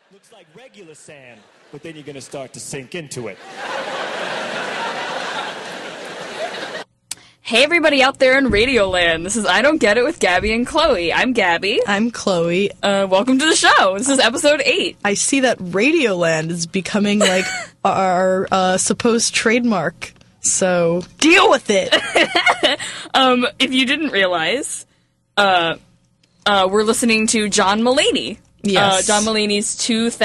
Looks like regular sand, but then you're going to start to sink into it. Hey everybody out there in Radioland, this is I Don't Get It with Gabby and Chloe. I'm Gabby. I'm Chloe. Welcome to the show. This is episode 8. I see that Radioland is becoming like our supposed trademark, so deal with it. If you didn't realize, we're listening to John Mulaney. Yes. John Mulaney's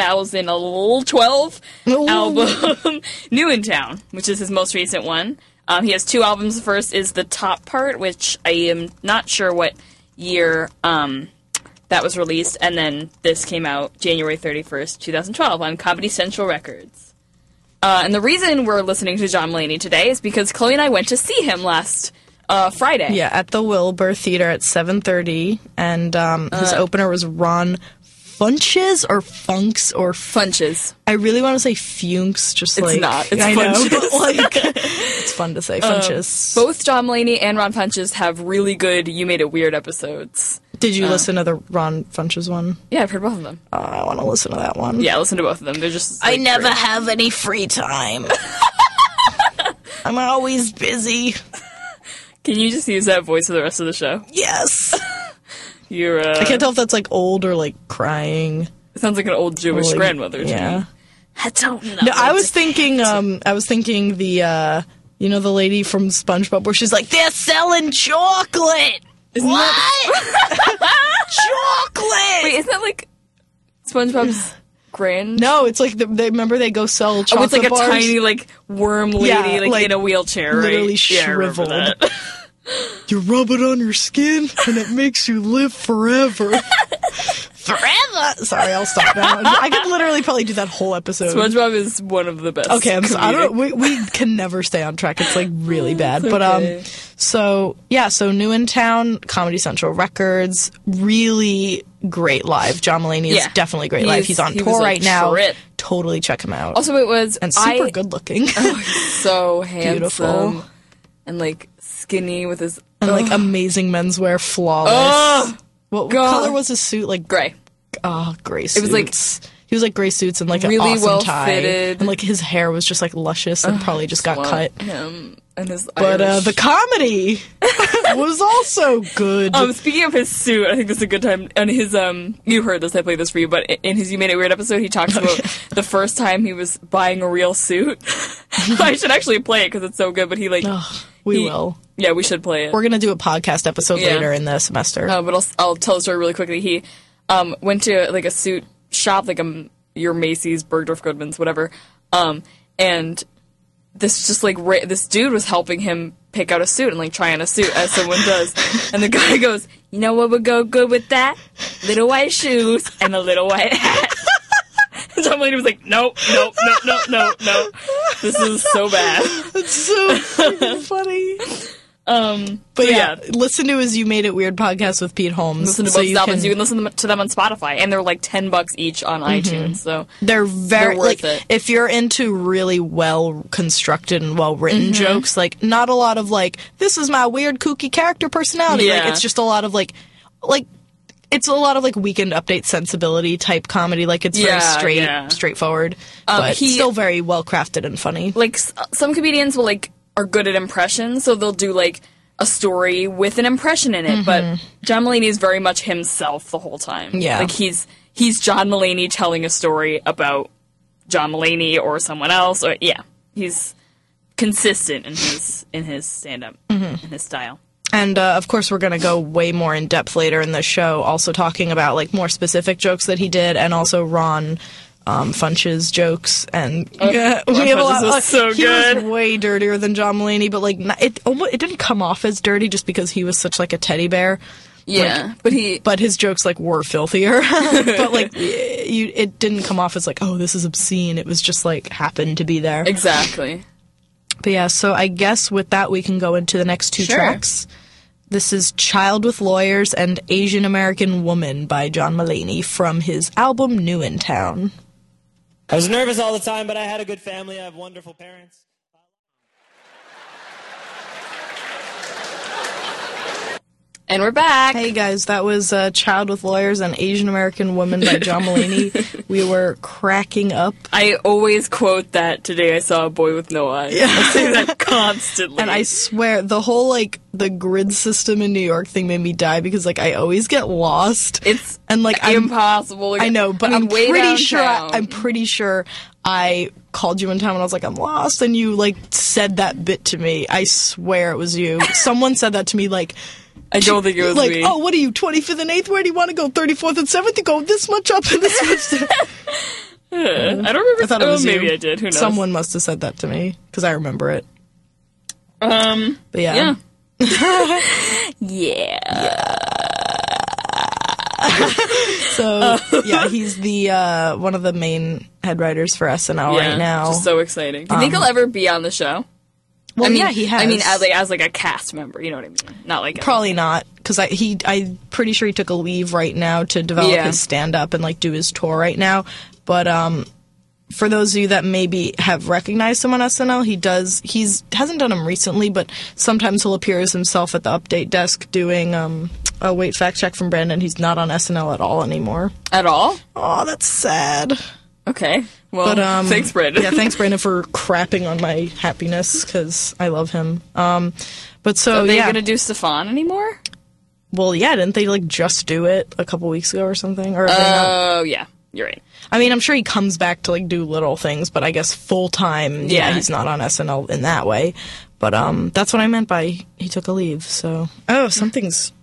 2012 album, New in Town, which is his most recent one. He has 2 albums. The first is The Top Part, which I am not sure what year that was released, and then this came out January 31st, 2012 on Comedy Central Records. And the reason we're listening to John Mulaney today is because Chloe and I went to see him last Friday. Yeah, at the Wilbur Theater at 7:30, and his opener was Ron Funches or Funks or Funches. I really want to say Funks, just It's like not. It's I know, Funches. but like it's fun to say Funches. Both John Mulaney and Ron Funches have really good You Made It Weird episodes. Did you listen to the Ron Funches one? Yeah, I've heard both of them. I want to listen to that one. Yeah, listen to both of them. They're just I like, never great. have any free time. I'm always busy. Can you just use that voice for the rest of the show? Yes. You're I can't tell if that's like old or like crying. It sounds like an old Jewish Like, grandmother to yeah. me. I don't know. No, I was thinking the you know, the lady from SpongeBob where she's like, they're selling chocolate. Isn't Chocolate. Wait, isn't that like SpongeBob's grand? No, it's like they remember they go sell chocolate Oh, it's like a bars? tiny like worm lady Yeah, like in a wheelchair, right? literally Yeah, I remember shriveled. that. You rub it on your skin and it makes you live forever. Forever. Sorry, I'll stop now. I could literally probably do that whole episode. SpongeBob is one of the best. Okay, I don't. comedic- We can never stay on track. It's like really bad. It's But okay. so New in Town, Comedy Central Records, really great live. John Mulaney is Yeah. definitely great live. He's on He tour was a right now. trip. Totally check him out. Also, it was and super good looking. so handsome, Beautiful. and like skinny with his And like amazing menswear, flawless. Oh, what God. color was his suit? Like gray. gray suits. It was like he was like gray suits and like really an awesome well tie, fitted. and like his hair was just like luscious and probably just got cut. Him and his But Irish. the comedy was also good. Speaking of his suit, I think this is a good time. And his you heard this, I played this for you, but in his You Made It Weird episode, he talks about the first time he was buying a real suit. I should actually play it because it's so good. But he like we will. Yeah, we should play it. We're gonna do a podcast episode Yeah. later in the semester. But I'll tell the story really quickly. He went to like a suit shop, like your Macy's, Bergdorf Goodman's, whatever. And this just like this dude was helping him pick out a suit and like try on a suit as someone does. And the guy goes, "You know what would go good with that? Little white shoes and a little white hat." And John Mulaney was like, "Nope. This is so bad." It's so freaking funny. But yeah, listen to his You Made It Weird podcast with Pete Holmes. Listen to so both albums. You can listen to them on Spotify, and they're like $10 each on iTunes. So They're very worth like it. if you're into really well constructed and well written jokes, like not a lot of like this is my weird kooky character personality. Yeah. Like it's just a lot of like it's a lot of like Weekend Update sensibility type comedy. Like it's very straightforward, but still very well crafted and funny. like some comedians will like are good at impressions, so they'll do like a story with an impression in it. But John Mulaney is very much himself the whole time. Yeah. like he's John Mulaney telling a story about John Mulaney or someone else. Or he's consistent in his stand up, in his style. And of course, we're going to go way more in depth later in the show, also talking about like more specific jokes that he did, and also Ron Funches jokes. And we have a lot. was so he good. was way dirtier than John Mulaney, but like it didn't come off as dirty just because he was such like a teddy bear. Yeah, but his jokes like were filthier, but like it didn't come off as like, oh, this is obscene. It was just like happened to be there. exactly. But yeah, so I guess with that we can go into the next two Sure. tracks. This is Child with Lawyers and Asian American Woman by John Mulaney from his album New in Town. I was nervous all the time, but I had a good family. I have wonderful parents. And we're back. Hey guys, that was Child with Lawyers and Asian American Woman by John Mulaney. We were cracking up. I always quote that today I saw a boy with no eyes. Yeah. I say that constantly. And I swear, the whole, like, the grid system in New York thing made me die because, like, I always get lost. It's and like impossible. I know, but I'm way I'm pretty sure I called you in time and I was like, I'm lost, and you, like, said that bit to me. I swear it was you. Someone said that to me, like... I don't think it was like, me. Oh, what are you, 25th and 8th? Where do you want to go? 34th and 7th? You go this much up and this much down. I don't remember. I thought it was maybe you. I did. Who knows? Someone must have said that to me, because I remember it. But yeah. Yeah. So, yeah, he's the one of the main head writers for SNL right now. Just so exciting. Do you think he'll ever be on the show? Well, I mean, yeah, he has. I mean, as like a cast member, you know what I mean? Not like Probably not, because I'm pretty sure he took a leave right now to develop Yeah. his stand-up and, like, do his tour right now. But for those of you that maybe have recognized him on SNL, he hasn't done them recently, but sometimes he'll appear as himself at the update desk doing, fact check from Brandon. He's not on SNL at all anymore. At all? Oh, that's sad. Okay. Well, But, thanks, Brandon. Yeah, thanks, Brandon, for crapping on my happiness, because I love him. But so, Are they yeah. going to do Stefan anymore? Well, yeah, didn't they, like, just do it a couple weeks ago or something? Or have they not? Oh, yeah. You're right. I mean, I'm sure he comes back to, like, do little things, but I guess full-time, Yeah. he's not on SNL in that way. But that's what I meant by he took a leave, so... Oh, something's...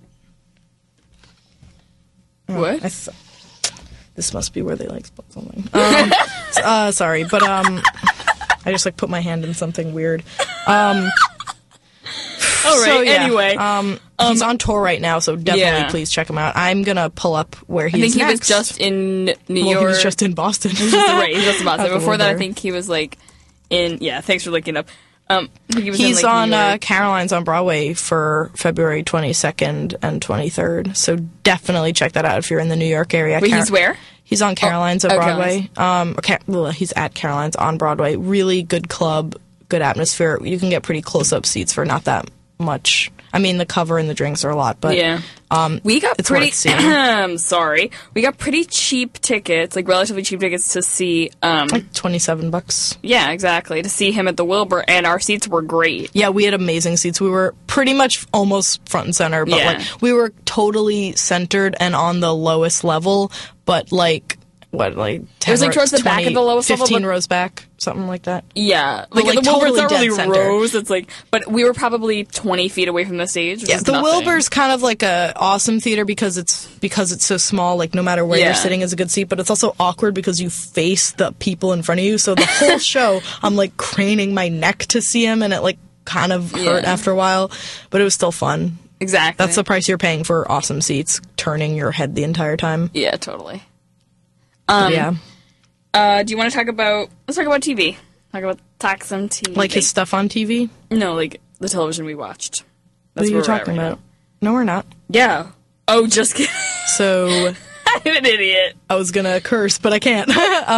What? This must be where they, like, split something. Sorry, but, I just, like, put my hand in something weird. All right, So, yeah, anyway. He's on tour right now, so definitely Yeah. please check him out. I'm gonna pull up where he I is think he next. was just in New Well, York. he was just in Boston. Right, he's just in Boston. Have to Before live that, I there. think he was, like, in... Yeah, thanks for looking up. I think he was He's in, like, on New York. Caroline's on Broadway for February 22nd and 23rd, so definitely check that out if you're in the New York area. Wait, he's where? He's on Caroline's at oh, Broadway. He's at Caroline's on Broadway. Really good club, good atmosphere. You can get pretty close-up seats for not that much. I mean, the cover and the drinks are a lot, but Yeah. We got it's pretty... worth seeing. Sorry. We got pretty cheap tickets, like relatively cheap tickets to see... like $27. yeah, exactly. To see him at the Wilbur, and our seats were great. Yeah, we had amazing seats. We were pretty much almost front and center, but Yeah. like we were totally centered and on the lowest level, but like what, like 10 It was, like, towards the back of the lowest level, 15 but- rows back, something like that. Yeah. Like, like, at the Wilbur, totally it's not really dead center. rows. It's like... But we were probably 20 feet away from the stage, which Yeah, is the nothing. Wilbur's kind of like a awesome theater because it's so small. Like no matter where Yeah. you're sitting is a good seat, but it's also awkward because you face the people in front of you. So the whole show, I'm like craning my neck to see him, and it like kind of hurt Yeah. after a while, but it was still fun. Exactly. That's the price you're paying for awesome seats, turning your head the entire time. Yeah, totally. Yeah, Do you want to talk about... Let's talk about TV. Talk some TV. like his stuff on TV. No, like the television we watched. What That's are you where we're at talking right about? No, we're not. now. Yeah. Oh, just kidding. So I'm an idiot. I was gonna curse, but I can't.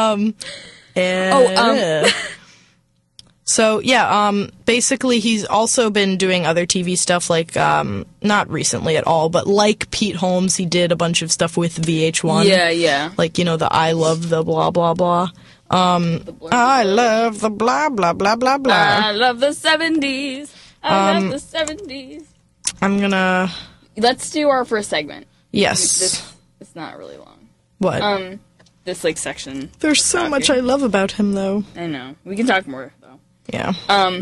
So yeah, basically he's also been doing other TV stuff, like not recently at all, but like Pete Holmes, he did a bunch of stuff with VH1. Yeah. Like, you know, the I love the blah blah blah. I love the blah blah blah blah blah. I love the 70s. I love the 70s. I'm gonna Let's do our first segment. yes. It's not really long. What? This like section. There's so much I love about him, though. I know. We can talk more though. Yeah.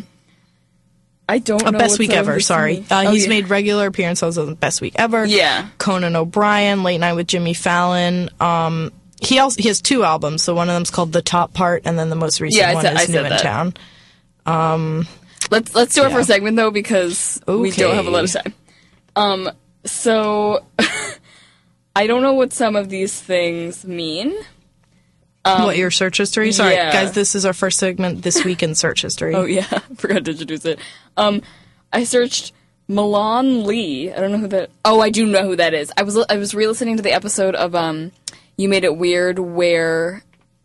I don't know. Best what's Week up Ever, with sorry. this He's yeah. made regular appearances on Best Week Ever. Yeah. Conan O'Brien, Late Night with Jimmy Fallon. He has 2 albums, so one of them's called The Top Part, and then the most recent Yeah, one I is New said in that. Town. Let's do our Yeah. first segment though, because we don't have a lot of time. So I don't know what some of these things mean. What, your search history? Sorry, yeah. guys, this is our first segment this week in search history. Oh yeah, forgot to introduce it. I searched Milan Lee. I don't know who that. Oh, I do know who that is. I was re-listening to the episode of You Made It Weird where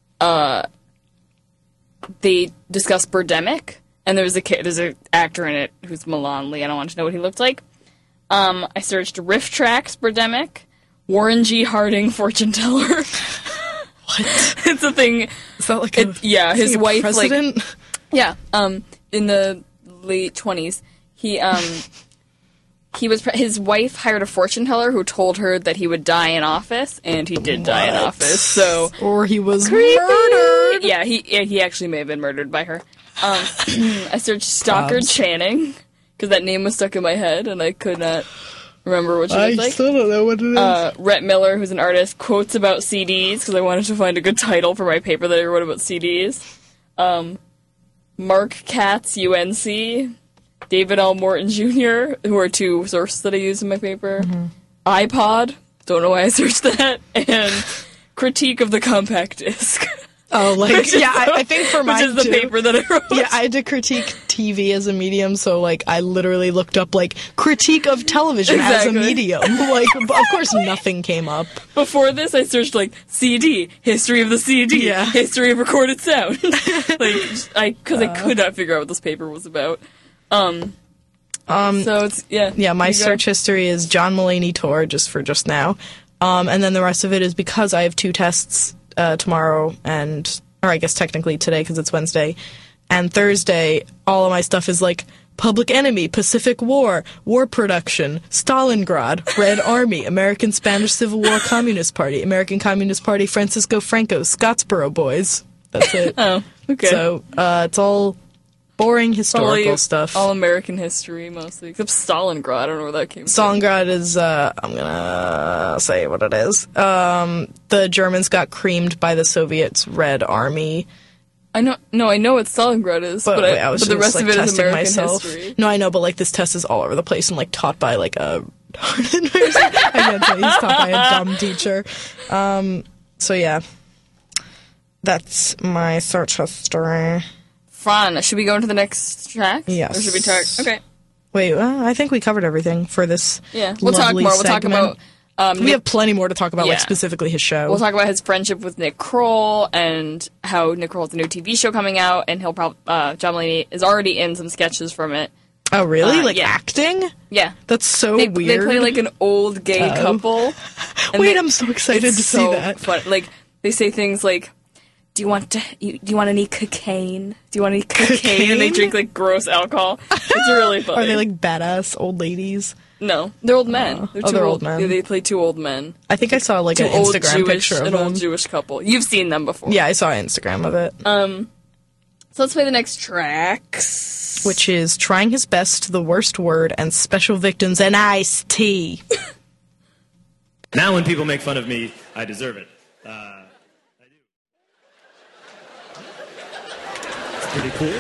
they discussed Birdemic, and there's an actor in it who's Milan Lee. I don't want to know what he looked like. I searched Riff Tracks Birdemic, Warren G. Harding fortune teller. What? It's a thing. Is that like his wife president? like yeah. In the late 20s, his wife hired a fortune teller who told her that he would die in office, and he did die in office. So or he was creepy. murdered. Yeah, he actually may have been murdered by her. I searched Stockard Channing because that name was stuck in my head, and I could not remember what she looked like. I still don't know what it is. Rhett Miller, who's an artist, quotes about CDs because I wanted to find a good title for my paper that I wrote about CDs. Mark Katz, UNC. David L. Morton Jr., who are two sources that I use in my paper. Mm-hmm. iPod, don't know why I searched that, and Critique of the Compact Disc. Oh, like, I think for mine, which is the paper that I wrote. Yeah, I had to critique TV as a medium, so, like, I literally looked up, like, critique of television as a medium. Like, of course nothing came up. Before this, I searched, like, CD, history of the CD, history of recorded sound. Because I could not figure out what this paper was about. So it's, Yeah, my search history is John Mulaney tour, just for just now. And then the rest of it is because I have 2 tests tomorrow or I guess technically today because it's Wednesday, and Thursday, all of my stuff is like Public Enemy, Pacific War, War Production, Stalingrad, Red Army, American Spanish Civil War Communist Party, American Communist Party, Francisco Franco, Scottsboro Boys. That's it. Oh, okay. So it's all boring historical stuff. All American history, mostly. Except Stalingrad. I don't know where that came from. Stalingrad is, I'm gonna say what it is. The Germans got creamed by the Soviets' Red Army. I know what Stalingrad is, but the rest of it is American history. No, I know, but, like, this test is all over the place and, like, taught by, like, a... I can't say he's taught by a dumb teacher. So, yeah. That's my search history. Fun. Should we go into the next track? Yes. Or should we talk? Okay. Wait, I think we covered everything for this. Yeah, we'll talk more. We'll talk about. We have plenty more to talk about, like specifically his show. We'll talk about his friendship with Nick Kroll and how Nick Kroll has a new TV show coming out, and he'll probably John Mulaney is already in some sketches from it. Oh, really? Acting? Yeah. That's so weird. They play like an old gay couple. Wait, I'm so excited to see that. Fun. Like they say things like, Do you want any cocaine? Do you want any cocaine? And they drink, like, gross alcohol. It's really funny. Are they, like, badass old ladies? No. They're old men. They're old men. Yeah, they play 2 old men. I think I saw, like, an Instagram picture of them. An old Jewish couple. You've seen them before. Yeah, I saw an Instagram of it. So let's play the next tracks. Which is Trying His Best, The Worst Word, and Special Victims, and Ice-T. Now when people make fun of me, I deserve it. Pretty cool.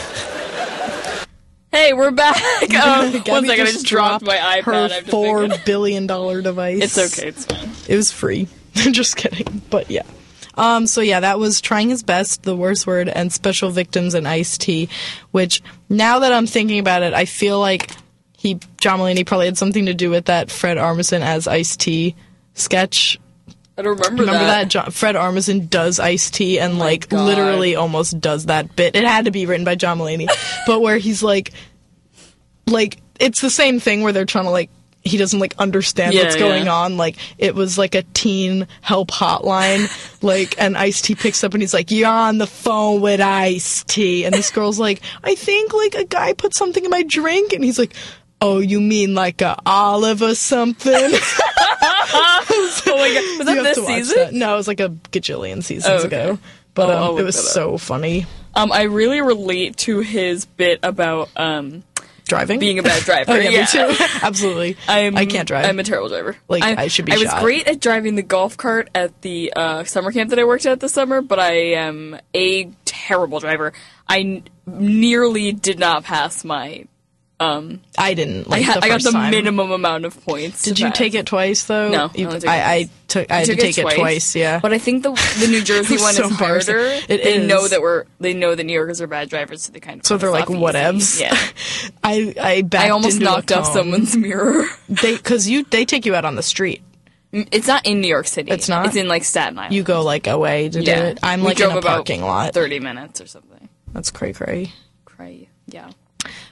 Hey, we're back. One second, I just dropped my iPad. Her $4 billion device. It's okay, it's fine. It was free. Just kidding, but yeah. So yeah, that was Trying His Best, The Worst Word, and Special Victims and Ice-T, which, now that I'm thinking about it, I feel like John Mulaney probably had something to do with that Fred Armisen as Ice-T sketch. I don't remember that. Fred Armisen does Ice-T and, literally almost does that bit. It had to be written by John Mulaney. But where he's, like, it's the same thing where they're trying to, like, he doesn't, like, understand what's going on. Like, it was, like, a teen help hotline, like, and Ice-T picks up and he's like, you're on the phone with Ice-T. And this girl's like, I think, like, a guy put something in my drink. And he's like, oh, you mean like a olive or something? Oh my god, was that this season? That. No, it was like a gajillion seasons ago. But it was so funny. I really relate to his bit about driving, being a bad driver. Oh, yeah, me too. Absolutely. I can't drive. I'm a terrible driver. Like, I should be shot. I was great at driving the golf cart at the summer camp that I worked at this summer, but I am a terrible driver. I nearly did not pass my... I didn't. I got the minimum amount of points. Did you take it twice though? No, I had to take it twice. Yeah, but I think the New Jersey one is harder. They know that New Yorkers are bad drivers, so they kind of they're like whatevs. Yeah, I almost knocked off someone's mirror. They take you out on the street. It's not in New York City. It's not. It's in like Staten Island. You go like away to do it. I'm like in a parking lot. 30 minutes or something. That's cray. Yeah.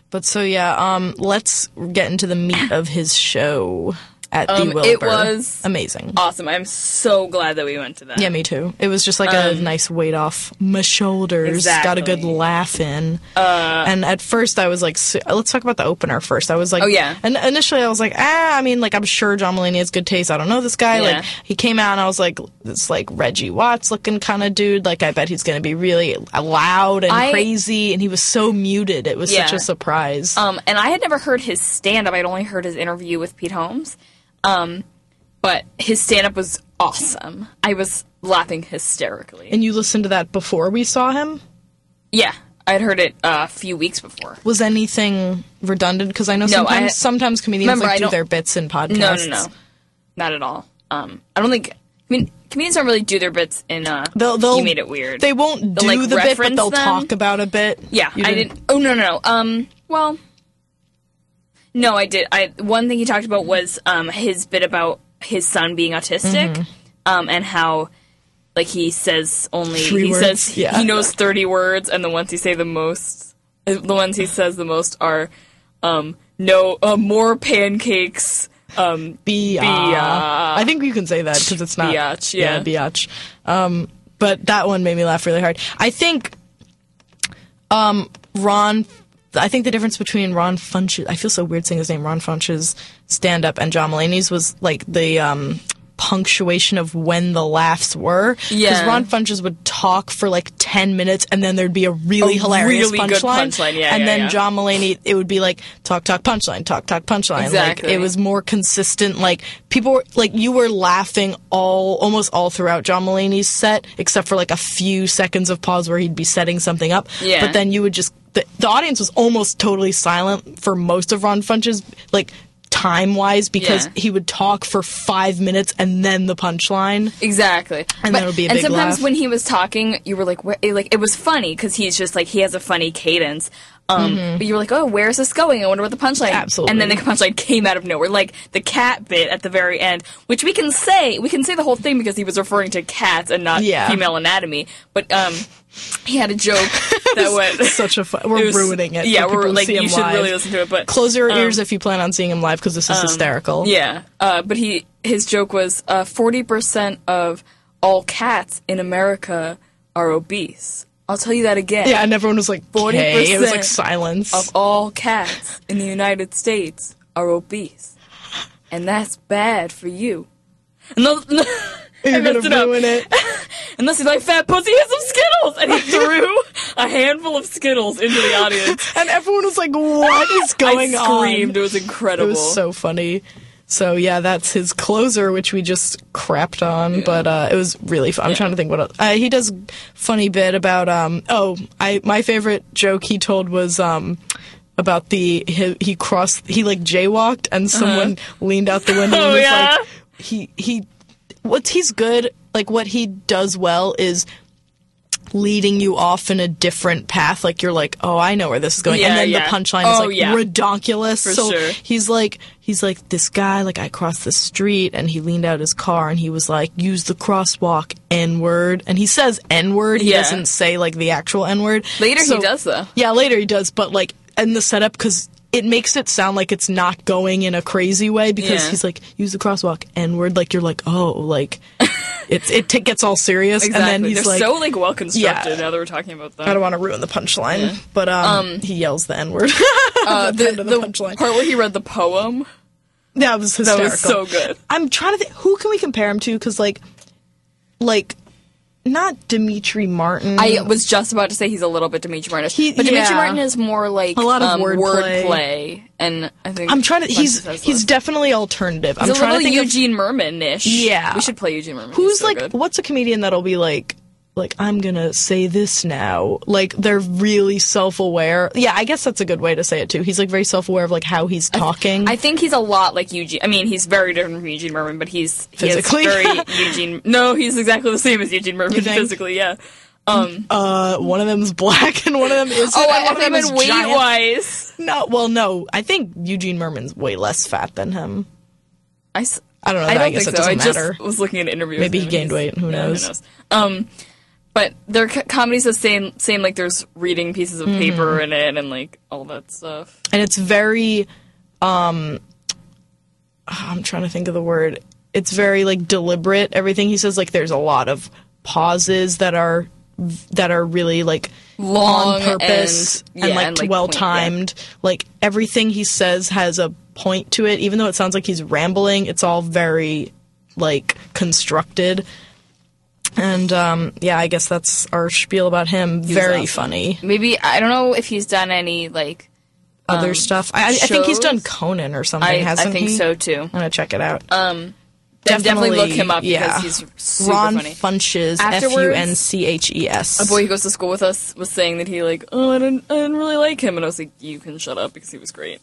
But so yeah, let's get into the meat of his show at the Wilbur. It was amazing. Awesome. I'm so glad that we went to that. Yeah, me too. It was just like a nice weight off my shoulders. Exactly. Got a good laugh in. And at first I was like, let's talk about the opener first. I was like, oh yeah. And initially I was like, I mean, like, I'm sure John Mulaney has good taste. I don't know this guy. Yeah. Like, he came out and I was like, this like Reggie Watts looking kind of dude. Like, I bet he's going to be really loud and crazy. And he was so muted. It was such a surprise. And I had never heard his stand-up. I'd only heard his interview with Pete Holmes. But his stand-up was awesome. I was laughing hysterically. And you listened to that before we saw him? Yeah. I'd heard it a few weeks before. Was anything redundant? Because I know sometimes comedians do their bits in podcasts. No. Not at all. I don't think... I mean, comedians don't really do their bits in... You made it weird. They won't do the bit, but they'll talk about a bit. Yeah, I didn't... Oh, no. Well... No, I did. One thing he talked about was his bit about his son being autistic, and how, like, he says only... He says he knows 30 words, and the ones he says the most are, more pancakes... I think you can say that because it's not... Biatch, yeah. Biatch. But that one made me laugh really hard. I think I think the difference between Ron Funches... I feel so weird saying his name, Ron Funches' stand-up and John Mulaney's was, like, the punctuation of when the laughs were. Yeah. Because Ron Funches would talk for, like, 10 minutes, and then there'd be a really hilarious really good punchline. Yeah, and then John Mulaney, it would be, like, talk, punchline, talk, punchline. Exactly. Like, it was more consistent. Like, people were... Like, you were laughing almost all throughout John Mulaney's set, except for, like, a few seconds of pause where he'd be setting something up. Yeah. But then you would just... The audience was almost totally silent for most of Ron Funches, like, time-wise, because he would talk for 5 minutes and then the punchline. Exactly. And then it would be a big laugh. And sometimes when he was talking, you were like, it was funny, because he's just, like, he has a funny cadence. But you were like, oh, where's this going? I wonder what the punchline... Absolutely. And then the punchline came out of nowhere. Like, the cat bit at the very end, which we can say the whole thing because he was referring to cats and not female anatomy. But, he had a joke that went... Such a fun... We're ruining it. Yeah, we're like, you should really listen to it, but... Close your ears if you plan on seeing him live, because this is hysterical. Yeah, but his joke was, 40% of all cats in America are obese. I'll tell you that again. Yeah, and everyone was like, 40%. It was like silence. Of all cats in the United States are obese. And that's bad for you. And You're gonna ruin it. Unless he's like, fat pussy, here's some Skittles! And he threw a handful of Skittles into the audience. And everyone was like, what is going on? I screamed. It was incredible. It was so funny. So, yeah, that's his closer, which we just crapped on, but it was really fun. I'm trying to think what else. He does funny bit about, my favorite joke he told was, about he like jaywalked and someone leaned out the window and was like, he's good, like what he does well is leading you off in a different path. Like, you're like, oh, I know where this is going. And then the punchline is like redonkulous. For sure. He's like, this guy, like, I crossed the street and he leaned out his car and he was like, use the crosswalk, N-word. And he says N-word. He doesn't say, like, the actual N-word. Later he does, though. Yeah, later he does. But, like, in the setup, because it makes it sound like it's not going in a crazy way, because he's like, use the crosswalk, N-word. Like, you're like, oh, like... It gets all serious, exactly. And then he's They're like... so, like, well-constructed now that we're talking about that. I don't want to ruin the punchline, but he yells the N-word. The punchline. Part where he read the poem. That was hysterical. That was so good. I'm trying to think... Who can we compare him to? Because, like... Not Dimitri Martin. I was just about to say he's a little bit Dimitri Martin. But Dimitri Martin is more like a lot of wordplay. And I think I'm trying to. He's definitely alternative. He's a little Eugene Merman-ish. Yeah, we should play Eugene Merman. Who's like? Good. What's a comedian that'll be like? I'm gonna say this now. Like, they're really self-aware. Yeah, I guess that's a good way to say it too. He's like very self-aware of like how he's talking. I think he's a lot like Eugene. I mean, he's very different from Eugene Merman, but physically very Eugene. No, he's exactly the same as Eugene Merman physically. Yeah. One of them's black and one of them isn't. Oh, I think it's weight-wise. No. I think Eugene Merman's way less fat than him. I don't know. I guess think it doesn't matter. I just was looking at an interview. Maybe he gained weight. Who knows? But their comedy's the same, like, there's reading pieces of paper in it and, like, all that stuff. And it's very, I'm trying to think of the word. It's very, like, deliberate. Everything he says, like, there's a lot of pauses that are really, like, Long on purpose and like, well-timed. Like, everything he says has a point to it. Even though it sounds like he's rambling, it's all very, like, constructed. And, I guess that's our spiel about him. Very funny. Maybe, I don't know if he's done any, like... other stuff. I think he's done Conan or something, hasn't he? I think so, too. I'm gonna check it out. Definitely look him up because he's super Ron funny. Funches, Afterwards, Funches. A boy who goes to school with us was saying that he, like, I didn't really like him. And I was like, you can shut up because he was great.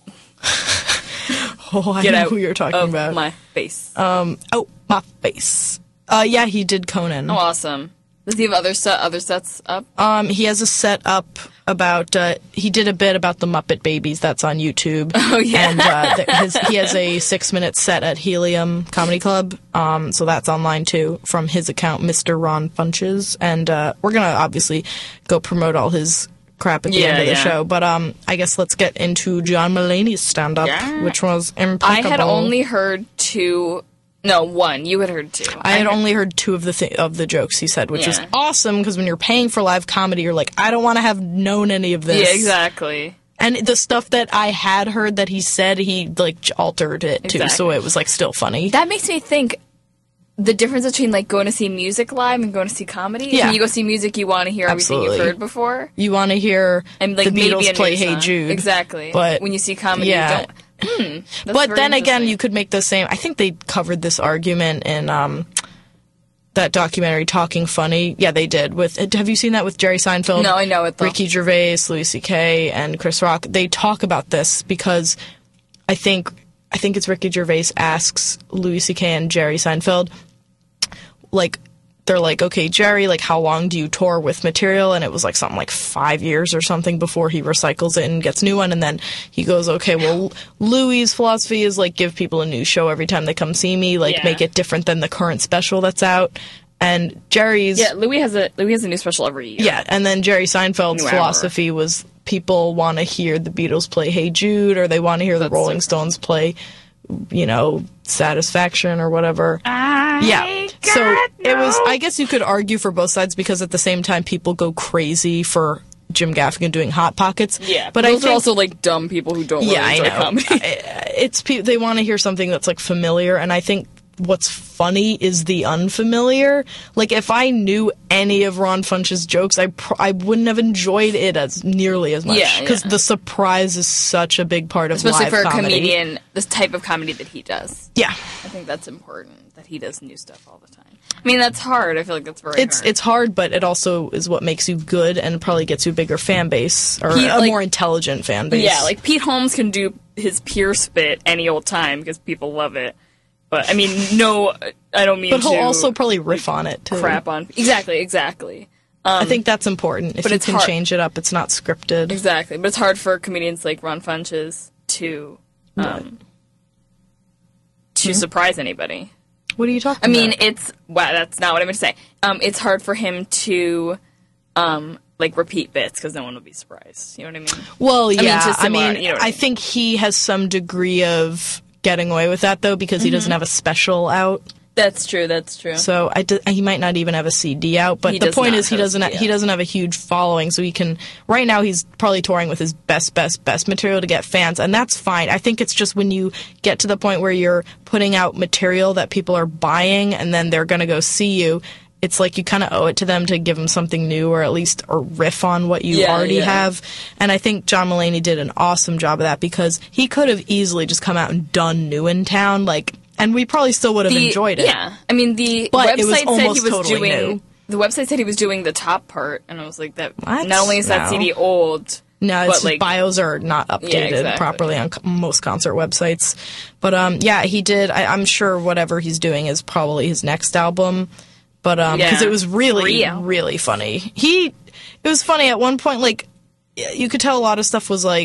I Get know out who you're talking of about. my face. My face. Yeah, he did Conan. Oh, awesome. Does he have other sets up? He has a set up about, he did a bit about the Muppet Babies that's on YouTube. Oh, yeah. And he has a 6-minute set at Helium Comedy Club, so that's online too, from his account, Mr. Ron Funches. And we're gonna obviously go promote all his crap at the end of the show, but I guess let's get into John Mulaney's stand-up, which was impeccable. I had only heard one. You had heard two. I had only heard two of the jokes he said, which was awesome, because when you're paying for live comedy, you're like, I don't want to have known any of this. Yeah, exactly. And the stuff that I had heard that he said, he, like, altered it, too, so it was, like, still funny. That makes me think the difference between, like, going to see music live and going to see comedy. Yeah. When you go see music, you want to hear everything you've heard before. You want to hear and, like, the Beatles play Hey Jude. Exactly. But when you see comedy, you don't... but then again, you could make the same. I think they covered this argument in that documentary Talking Funny. Yeah, they did. Have you seen that with Jerry Seinfeld? No, I know it though. Ricky Gervais, Louis C.K., and Chris Rock. They talk about this because I think it's Ricky Gervais asks Louis C.K. and Jerry Seinfeld, like, they're like, okay, Jerry, like, how long do you tour with material? And it was like something like 5 years or something before he recycles it and gets new one. And then he goes, okay, well, Louis' philosophy is, like, give people a new show every time they come see me, like, make it different than the current special that's out. And Jerry's... Yeah, Louis has a new special every year. Yeah, and then Jerry Seinfeld's philosophy was people want to hear the Beatles play Hey Jude, or they want to hear the Rolling Stones play, you know, Satisfaction or whatever. So it was, I guess you could argue for both sides, because at the same time people go crazy for Jim Gaffigan doing Hot Pockets. Yeah, but those are also, like, dumb people who don't really enjoy comedy. They want to hear something that's, like, familiar, and I think what's funny is the unfamiliar. Like, if I knew any of Ron Funch's jokes, I wouldn't have enjoyed it as nearly as much. Because the surprise is such a big part of especially live for comedy. A comedian, this type of comedy that he does. Yeah. I think that's important, that he does new stuff all the time. I mean, that's hard. I feel like that's very hard. It's hard, but it also is what makes you good and probably gets you a bigger fan base, or a more intelligent fan base. Yeah, like, Pete Holmes can do his peer spit any old time because people love it. But, I mean, no, I don't mean to... But he'll also probably riff on it, too. Crap on... Exactly. I think that's important. If you can change it up, it's not scripted. Exactly. But it's hard for comedians like Ron Funches to surprise anybody. What are you talking about? I mean, it's... Wow, that's not what I meant to say. It's hard for him to... like, repeat bits, because no one will be surprised. You know what I mean? Well, yeah. I mean, you know I think he has some degree of getting away with that, though, because he doesn't have a special out. That's true. So he might not even have a CD out, but the point is he doesn't have a huge following, so he can... Right now, he's probably touring with his best material to get fans, and that's fine. I think it's just when you get to the point where you're putting out material that people are buying, and then they're going to go see you, it's like you kind of owe it to them to give them something new, or at least a riff on what you already have. And I think John Mulaney did an awesome job of that, because he could have easily just come out and done New in Town, like, and we probably still would have enjoyed it. Yeah, I mean, the website said he was doing the top part, and I was like, that not only is that CD old. No, it's like, bios are not updated properly on most concert websites. But he did. I'm sure whatever he's doing is probably his next album. But because it was really funny. It was funny at one point. Like, you could tell a lot of stuff was like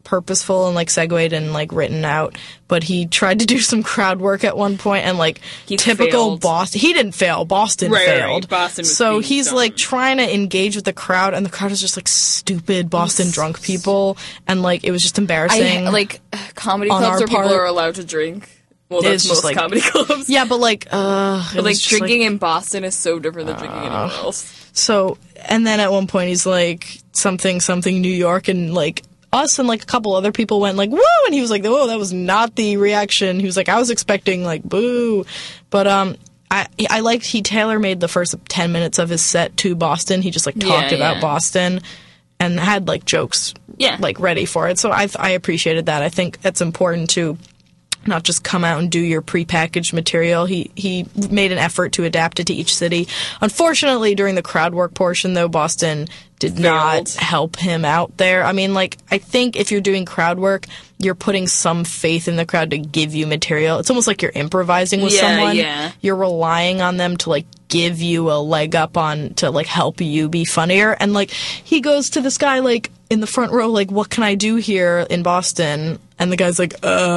purposeful and, like, segued and, like, written out, but he tried to do some crowd work at one point, and, like, He typical failed. Boston. He didn't fail. Boston failed. Boston was So being he's, dumb. like, trying to engage with the crowd, and the crowd is just, like, stupid Boston drunk people, and, like, it was just embarrassing. Comedy On clubs our where people part. are allowed to drink. Well, that's It's just, most like- comedy clubs. Yeah, but, like, it But, was like, just, drinking in Boston is so different than drinking anywhere else. So, and then at one point he's like, something New York, and, like, us and, like, a couple other people went, like, woo! And he was like, whoa, that was not the reaction. He was like, I was expecting, like, boo. But, I liked he tailor-made the first 10 minutes of his set to Boston. He just, like, talked about yeah. Boston and had, like, jokes, Yeah. like, ready for it. So I appreciated that. I think that's important to not just come out and do your prepackaged material. He made an effort to adapt it to each city. Unfortunately, during the crowd work portion, though, Boston did not help him out there. I mean, like, I think if you're doing crowd work, you're putting some faith in the crowd to give you material. It's almost like you're improvising with someone. Yeah. You're relying on them to, like, give you a leg up on, to, like, help you be funnier. And, like, he goes to this guy, like, in the front row, like, what can I do here in Boston? And the guy's like,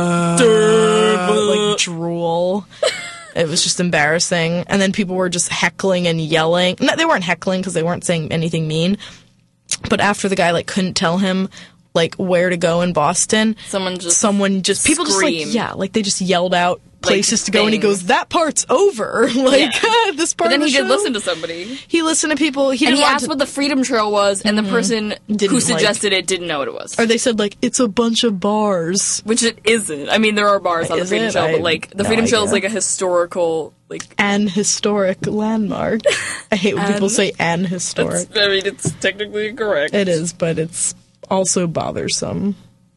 like, drool. It was just embarrassing. And then people were just heckling and yelling. No, they weren't heckling because they weren't saying anything mean. But after the guy, like, couldn't tell him, like, where to go in Boston, Someone just people screamed. just, like, yeah, like, they just yelled out places Like, to go, and he things. goes, that part's over. Like, this part But then of he the did show? listen to somebody. He listened to people. He And didn't he want asked to, what the Freedom Trail was, and the person Didn't who like- suggested it didn't know what it was. or they said, like, it's a bunch of bars. Which it isn't. I mean, there are bars on the Is Freedom it? Trail, I but, like, the no Freedom Trail is, idea. like, a historical, like... An historic landmark. I hate when people say an historic. I mean, it's technically incorrect. It is, but it's also bothersome.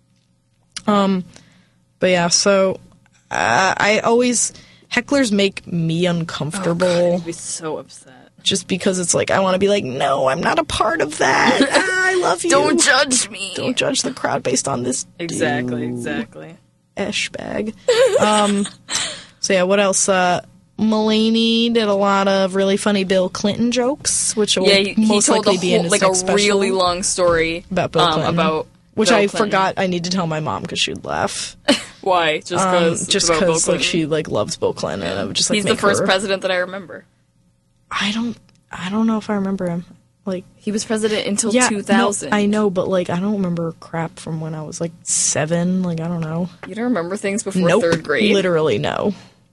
But yeah, so I always hecklers make me uncomfortable I'd be so upset. just because it's like I want to be like, no, I'm not a part of that. I love you. Don't judge me. Don't judge the crowd based on this Exactly. esh bag. So yeah, what else? Mulaney did a lot of really funny Bill Clinton jokes, which will Yeah, he most told likely a be in whole, his like, next a special really long story about Bill Clinton. about which Bill I Clinton. forgot I need to tell my mom because she'd laugh. Why? Just Just like she like loves Bill Clinton. And I would just like He's the make first her- president that I remember. I don't know if I remember him. Like He was president until yeah, 2000. no, I know, but like I don't remember crap from when I was like 7. Like I don't know. You don't remember things before Nope. 3rd grade? Literally no.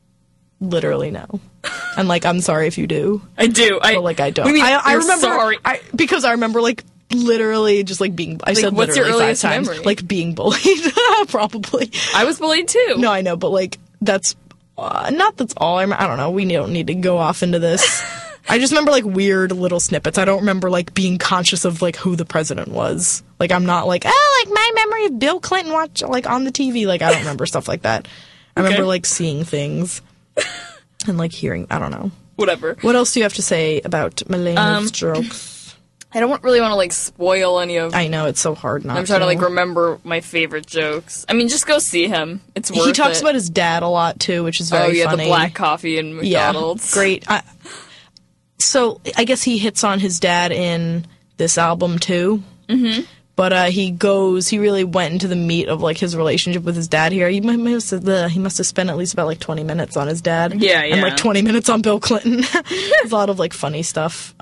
And like I'm sorry if you do. I do. But like I don't. What do you mean, I you're remember sorry? because I remember like literally just like being. I said what's your literally 5 earliest times. memory? Like being bullied, probably. I was bullied too. No, I know, but like that's not that's all. I don't know. We don't need to go off into this. I just remember like weird little snippets. I don't remember like being conscious of like who the president was. Like I'm not like like my memory of Bill Clinton watch like on the TV. Like I don't remember stuff like that. I remember like seeing things and like hearing. I don't know. Whatever. What else do you have to say about Mulaney's jokes? I don't really want to, like, spoil any of... I know, it's so hard not I'm trying to, like, remember my favorite jokes. I mean, just go see him. It's worth it. He talks about his dad a lot, too, which is very funny. the black coffee in McDonald's. Yeah, great. So, I guess he hits on his dad in this album, too. Mm-hmm. But he really went into the meat of, like, his relationship with his dad here. He must have spent at least about, like, 20 minutes on his dad. Yeah. And, like, 20 minutes on Bill Clinton. There's a lot of, like, funny stuff.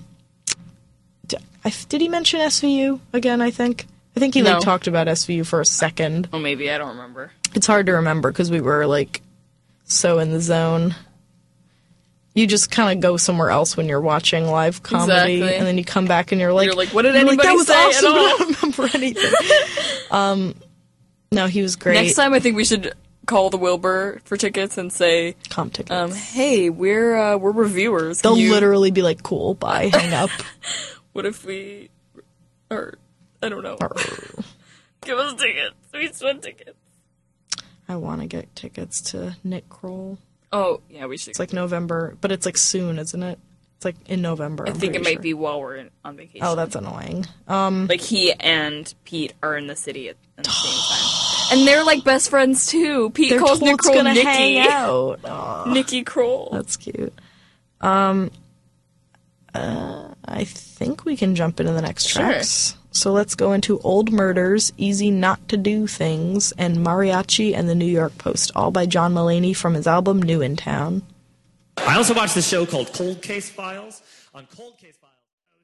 Did he mention SVU again, I think? I think he, like, talked about SVU for a second. Oh, maybe. I don't remember. It's hard to remember because we were, like, so in the zone. You just kind of go somewhere else when you're watching live comedy, Exactly. and then you come back and you're like, what did anybody that was say awesome, at all? but I don't remember anything. No, he was great. Next time, I think we should call the Wilbur for tickets and say, Comp tickets. hey, we're reviewers. They'll literally be like, cool, bye, hang up. What if we... Or, I don't know. Give us tickets. We just want tickets. I want to get tickets to Nick Kroll. Oh, yeah, we should. It's like November, but it's like soon, isn't it? It's like in November. I think it might be while we're on vacation. Oh, that's annoying. Like, he and Pete are in the city at the same time. And they're, like, best friends, too. Pete They're calls Nick Kroll gonna Nicky. hang out. Aw, Nicky Kroll. that's cute. I think we can jump into the next tracks. So let's go into Old Murders, Easy Not to Do Things, and Mariachi and the New York Post, all by John Mulaney from his album New in Town. I also watched this show called Cold Case Files. On Cold Case Files,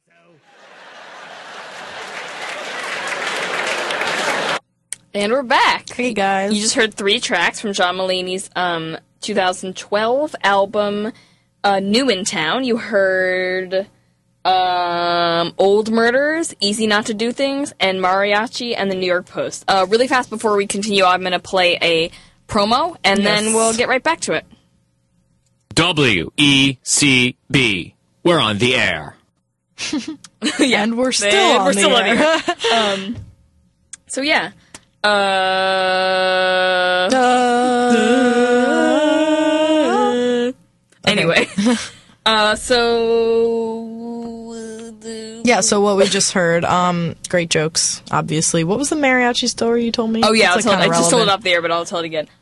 And we're back. Hey, guys. You just heard 3 tracks from John Mulaney's 2012 album, New in Town. You heard Old Murders, Easy Not to Do Things, and Mariachi and the New York Post. Really fast before we continue, I'm going to play a promo, and then we'll get right back to it. WECB. We're on the air. Yeah, and we're still on the air. So yeah. Anyway. Yeah, so what we just heard, great jokes, obviously. What was the mariachi story you told me? Oh yeah, It's, I just told it off the air, but I'll tell it again.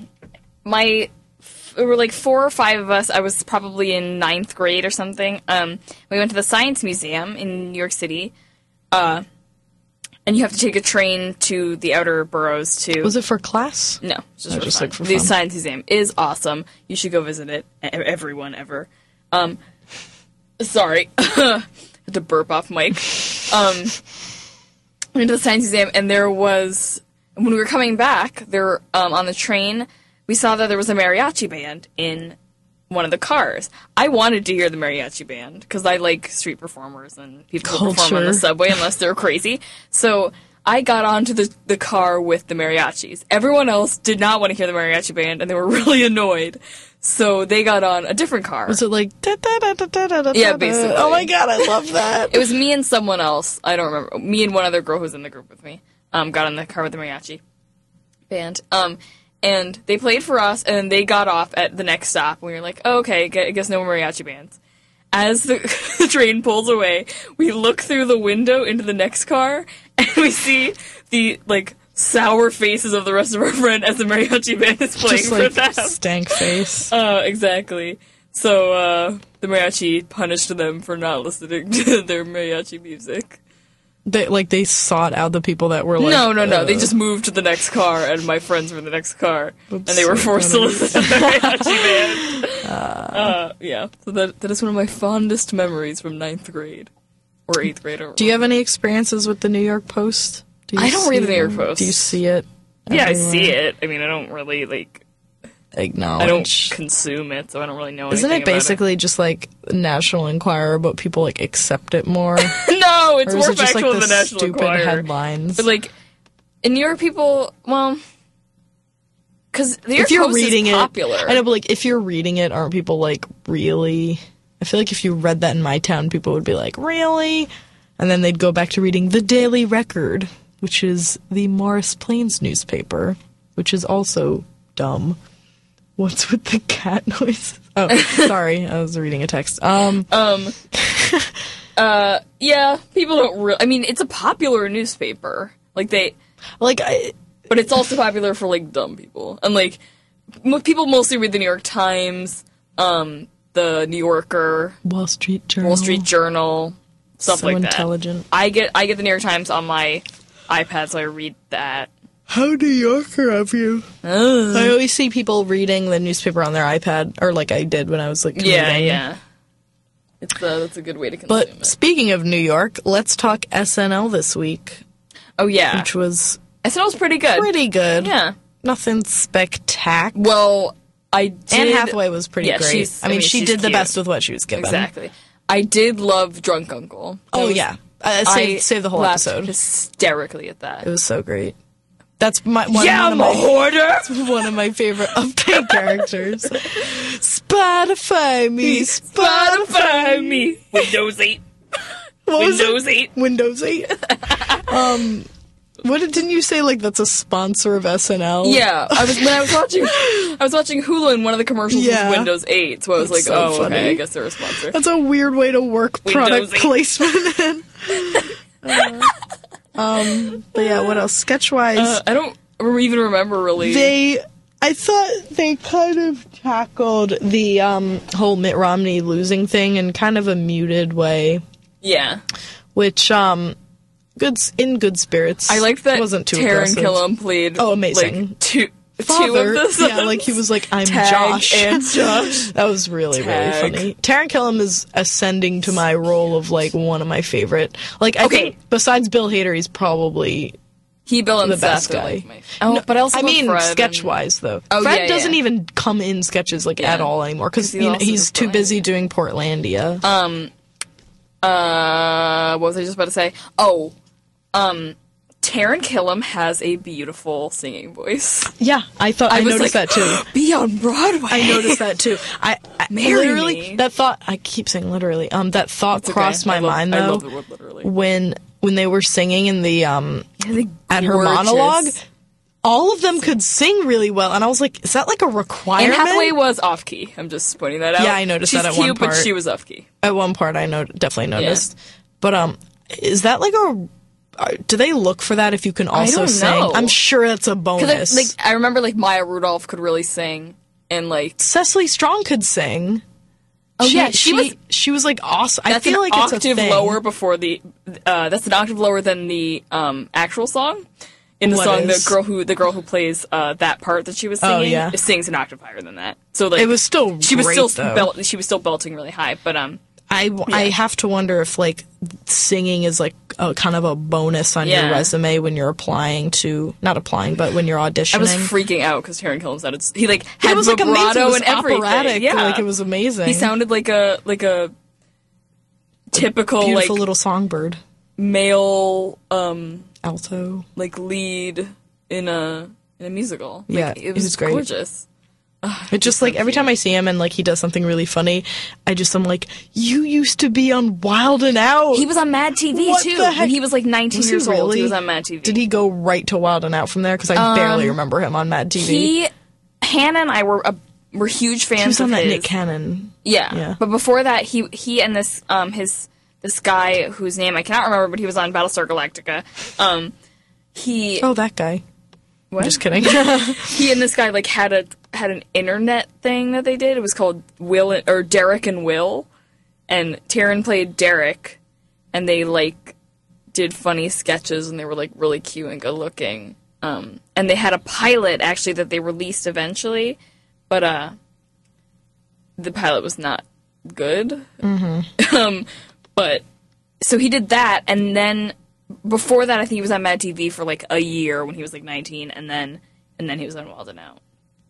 There were like 4 or 5 of us. I was probably in 9th grade or something. We went to the Science Museum in New York City, and you have to take a train to the outer boroughs to... Was it for class? No, just for just fun. like for The fun. Science Museum is awesome. You should go visit it. Everyone ever. Sorry. Had to burp off mic. We went to the Science Museum, and there was... When we were coming back, there on the train, we saw that there was a mariachi band in one of the cars. I wanted to hear the mariachi band, because I like street performers and people who perform on the subway, unless they're crazy. So I got onto the car with the mariachis. Everyone else did not want to hear the mariachi band, and they were really annoyed. So they got on a different car. Was it like... Yeah, basically. Oh my god, I love that. It was me and someone else. I don't remember. Me and one other girl who was in the group with me. Got in the car with the mariachi band. And they played for us, and then they got off at the next stop. And we were like, oh, okay, I guess no more mariachi bands. As the train pulls away, we look through the window into the next car, and we see the, like, sour faces of the rest of our friend as the mariachi band is playing Just for like them. stank face. Exactly. So, the mariachi punished them for not listening to their mariachi music. They sought out the people that were like... No. They just moved to the next car, and my friends were in the next car. And they were forced to listen to the mariachi band. Yeah. So that is one of my fondest memories from 9th grade. Or 8th grade. Do you have any experiences with the New York Post? I don't read the New York Post. Do you see it? Yeah, everywhere? I see it. I mean, I don't really, like... Acknowledge. I don't consume it, so I don't really know Isn't anything it basically just like National Enquirer, but people like accept it more? No, it's or is more it just factual like than the the National stupid Enquirer. headlines? But like, in New York, people, well, because the New York if you're Post reading is popular. I know, but like if you're reading it, aren't people like really? I feel like if you read that in my town, people would be like, really? And then they'd go back to reading the Daily Record, which is the Morris Plains newspaper, which is also dumb. What's with the cat noise? Oh, sorry, I was reading a text. Yeah, people don't really. I mean, it's a popular newspaper. Like but it's also popular for like dumb people, and like people mostly read the New York Times, the New Yorker, Wall Street Journal, stuff so like that. Intelligent. I get the New York Times on my iPad, so I read that. How New Yorker of you. I always see people reading the newspaper on their iPad, or like I did when I was like commuting. Yeah. That's a good way to consume But it. speaking of New York, let's talk SNL this week, Oh yeah, which was SNL's pretty good. pretty good. Yeah. Nothing spectacular. Well, I did. Anne Hathaway was pretty Yeah, great. she's- I mean, she she's did the cute. best with what she was given. Exactly. I did love Drunk Uncle. Oh, yeah. Save the whole laughed episode. hysterically at that. It was so great. That's one of hoarder. one of my favorite update characters. Spotify me. Spotify me. Windows 8. What was Windows it? 8. Windows 8. Didn't you say like that's a sponsor of SNL? Yeah, I was watching Hulu, and one of the commercials Yeah. was Windows 8, so I was That's like, so oh, funny. okay, I guess they're a sponsor. That's a weird way to work Windows product 8. placement in. But yeah, what else? Sketch-wise, I don't even remember really. I thought they kind of tackled the whole Mitt Romney losing thing in kind of a muted way, Yeah. which in good spirits. I liked that Wasn't too Taran aggressive. Killam played. Oh, amazing. Like, two Father. of the sons. Yeah, like he was like, I'm Tag Josh. and Josh. That was really Tag. funny. Taran Killam is ascending to my role of like one of my favorite. Like I Okay. think besides Bill Hader, he's probably Bill and the best Seth are, guy. like, my. Oh, but I also I love mean, Fred sketch and- wise though. Oh, Fred yeah, doesn't yeah. even come in sketches like Yeah. at all anymore because 'Cause he also he's does too Portlandia. busy doing Portlandia. What was I just about to say? Oh, Taran Killam has a beautiful singing voice. Yeah, I was noticed like, that too. Be on Broadway. I noticed that too. I Marry literally me. that thought. I keep saying literally. That thought It's okay. crossed my I love- mind I though love the word literally. when they were singing in the at her Gorgeous. monologue. All of them could sing really well, and I was like, "Is that like a Anne requirement?" Hathaway was off key. I'm just pointing that out. Yeah, I noticed She's that at cute, one part. but she was off key. At one part, I definitely noticed. But is that like a? Do they look for that if you can also don't sing? know. I'm sure that's a bonus. Because I remember like Maya Rudolph could really sing, and like Cecily Strong could sing. Oh, yeah, she was like awesome. I that's feel an like it's a octave thing. lower before the. That's an octave lower than the actual song. In the What song, is? the girl who plays that part that she was singing Oh, yeah. sings an octave higher than that. So like It was still she was great, still though. she was still belting really high, but I have to wonder if like singing is like a kind of a bonus on your Yeah. resume when you're applying to not applying but when you're auditioning. I was freaking out because Taran Killam said he like had it was like amazing. vibrato It was and everything. operatic. Yeah, Like it was amazing. He sounded like a typical beautiful like little songbird, male alto. like lead in a musical. Like, Yeah, it was he's great. gorgeous. It just like every time I see him and like he does something really funny, I'm like, you used to be on Wild and Out. He was on Mad TV What too the heck? when he was like 19 Was he years old. really? He was on Mad TV. Did he go right to Wild and Out from there? Because I barely remember him on Mad TV. Hannah and I were huge fans He was of on that his. Nick Cannon. Yeah. Yeah. But before that, he and this guy whose name I cannot remember, but he was on Battlestar Galactica. He Oh, that guy. what? I'm just kidding. He and this guy like had an internet thing that they did. It was called Derek and Will, and Taran played Derek, and they like did funny sketches, and they were like really cute and good looking. And they had a pilot actually that they released eventually, but the pilot was not good. Mm-hmm. But so he did that, and then before that, I think he was on Mad TV for like a year when he was like 19, and then he was on Wild and Out.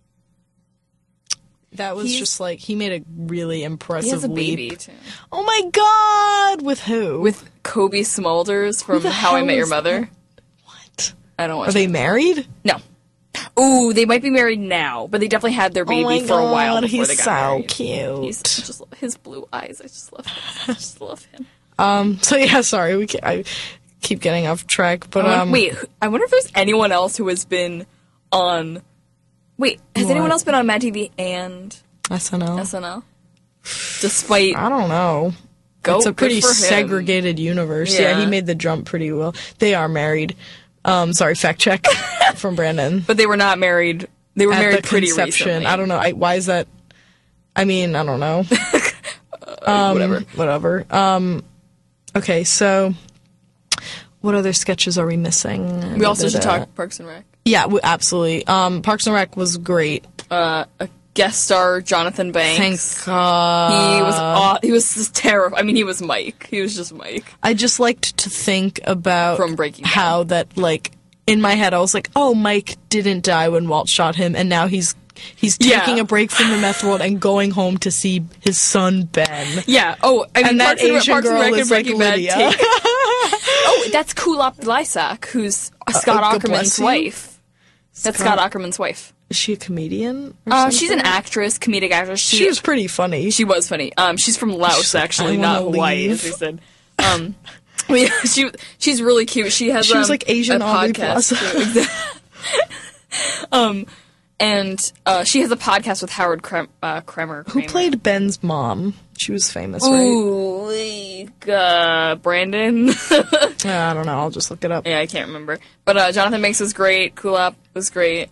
That was just like he made a really impressive He has a leap. baby too Oh my god! With who? with Kobe Smulders from the How I hell Met Your is Mother. what? I don't watch. Are they it. married? No. Ooh, they might be married now, but they definitely had their baby oh my for a while god, before he's they got so married. cute. He's just his blue eyes. I just love him. I just love him. So yeah, sorry, I keep getting off track, but Wait, I wonder if there's anyone else who has been on. Wait, has What? anyone else been on Mad TV and SNL. SNL? Despite I don't know. It's a pretty segregated universe. Yeah. Yeah. He made the jump pretty well. They are married. Sorry, fact check from Brandon. but they were not married. They were At married the pretty conception. recently. I don't know. Why is that? I mean, I don't know. Whatever. Okay, so what other sketches are we missing? We also should talk Parks and Rec. Yeah, absolutely. Parks and Rec was great. A guest star Jonathan Thank Banks. God. He was just terrible. I mean, he was Mike. He was just Mike. I just liked to think about From Breaking Bad. how that, like, in my head, I was like, oh, Mike didn't die when Walt shot him, and now he's taking Yeah. a break from the meth world and going home to see his son Ben. Yeah. Oh, I mean, And that Parks Asian and girl Rec and is like Breaking Bad Lydia. take- Oh, that's Kulop Lysak, who's Scott God Ackerman's bless you. wife. That's Scott Ackerman's wife. Is she a comedian? Or She's an something? actress, comedic actress. She was pretty funny. She was funny. She's from Laos, She's like, actually, "I not wanna Hawaii, leave." as they said. Yeah, she's really cute. She has She was like Asian a Aubrey podcast. Plaza. too. And she has a podcast with Howard Kramer. Who played Ben's mom? She was famous, right? Ooh, Brandon. I don't know. I'll just look it up. Yeah, I can't remember. But Jonathan Banks was great. Kulop was great.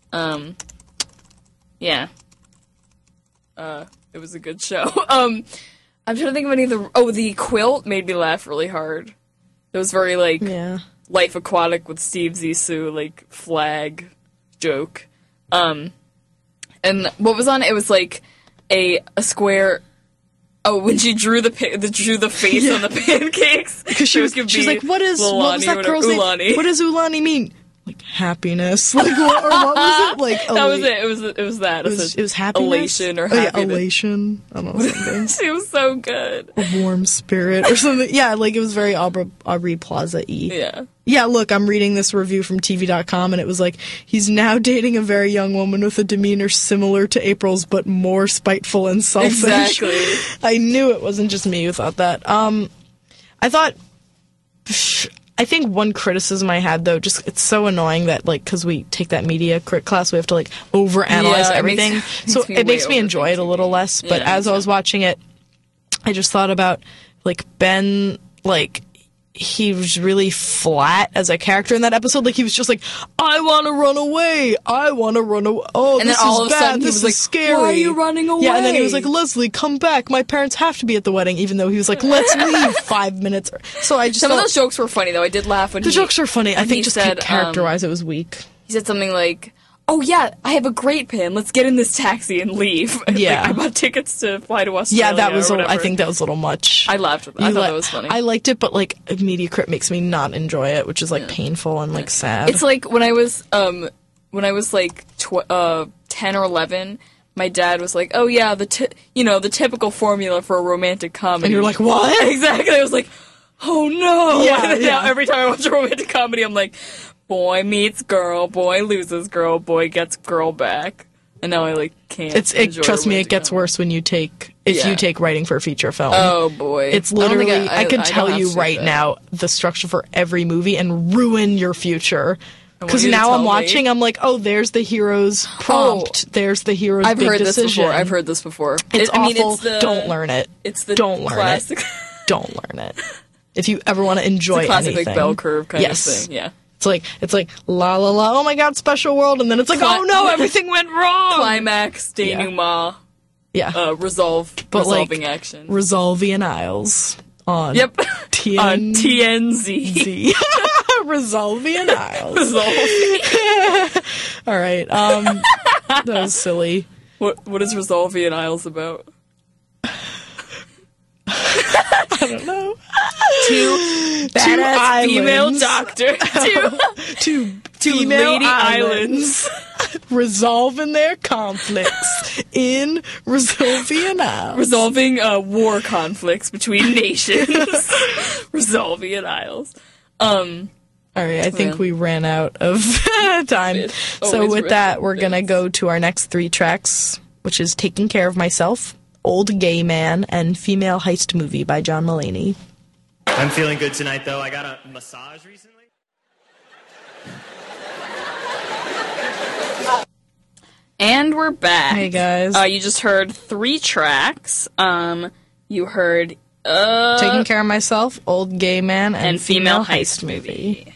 Yeah. It was a good show. I'm trying to think of any of the... Oh, the quilt made me laugh really hard. It was very, like, Yeah. Life Aquatic with Steve Zissou, like, flag joke. And what was on it? It was, like, a square... Oh, when she drew the face on the pancakes. Because she's like, what was that girl's name? What does Ulani mean? Like, happiness. Like, what was it? Like, that was it. It was that. It was happiness? Elation or happiness. Yeah, elation. I don't know, something. She was so good. A warm spirit or something. Yeah, like, it was very Aubrey Plaza-y. Yeah. Yeah, look, I'm reading this review from TV.com, and it was like, he's now dating a very young woman with a demeanor similar to April's, but more spiteful and selfish. Exactly. I knew it wasn't just me who thought that. I think one criticism I had, though, just it's so annoying that, like, because we take that media crit class, we have to, like, overanalyze everything. So it makes me enjoy it a little less. But as I was watching it, I just thought about, like, Ben, like, he was really flat as a character in that episode. Like, he was just like, I want to run away. I want to run away. Oh, and this then all is of a bad. sudden he This was is like, scary. why are you running away? Yeah, and then he was like, Leslie, come back. My parents have to be at the wedding, even though he was like, let's leave 5 minutes. So I just Some of those jokes were funny, though. I did laugh when the jokes are funny. I think just said, character-wise, it was weak. He said something like, oh, yeah, I have a great plan. Let's get in this taxi and leave. Yeah. Like, I bought tickets to fly to Australia. Yeah, that was. Or I think that was a little much. I laughed with that. I thought that was funny. I liked it, but like media crit makes me not enjoy it, which is like painful and like sad. It's like when I was like 10 or 11. My dad was like, "Oh yeah, the typical formula for a romantic comedy." And you're like, "What?" Exactly. I was like, "Oh no!" Yeah, And now every time I watch a romantic comedy, I'm like, "Boy meets girl, boy loses girl, boy gets girl back." And now I like can't. Trust me, it gets worse when you take you take writing for a feature film. Oh boy, it's literally I could tell you right now the structure for every movie and ruin your future. Because now I'm watching, I'm like, oh, there's the hero's prompt. There's the hero's big decision. I've heard this before. It's awful. Don't learn it. It's the don't learn classic. it. Don't learn it. If you ever want to enjoy it's a classic, anything, like bell curve kind of thing. Yeah. It's like la la la. Oh my God, special world, and then it's like, oh no, everything went wrong. Climax, denouement. Yeah. Resolving action. Resolvian Isles on TNZ. Resolvian Isles. All right. That was silly. What is Resolvian Isles about? I don't know. Two badass female doctors. Two female lady islands. Resolving their conflicts in Resolvian Isles. Resolving war conflicts between nations. Resolvian Isles. All right, I think we ran out of time. So with that, we're going to go to our next 3 tracks, which is Taking Care of Myself, Old Gay Man, and Female Heist Movie by John Mulaney. I'm feeling good tonight, though. I got a massage recently. And we're back. Hey, guys. You just heard 3 tracks. You heard Taking Care of Myself, Old Gay Man, and Female Heist Movie.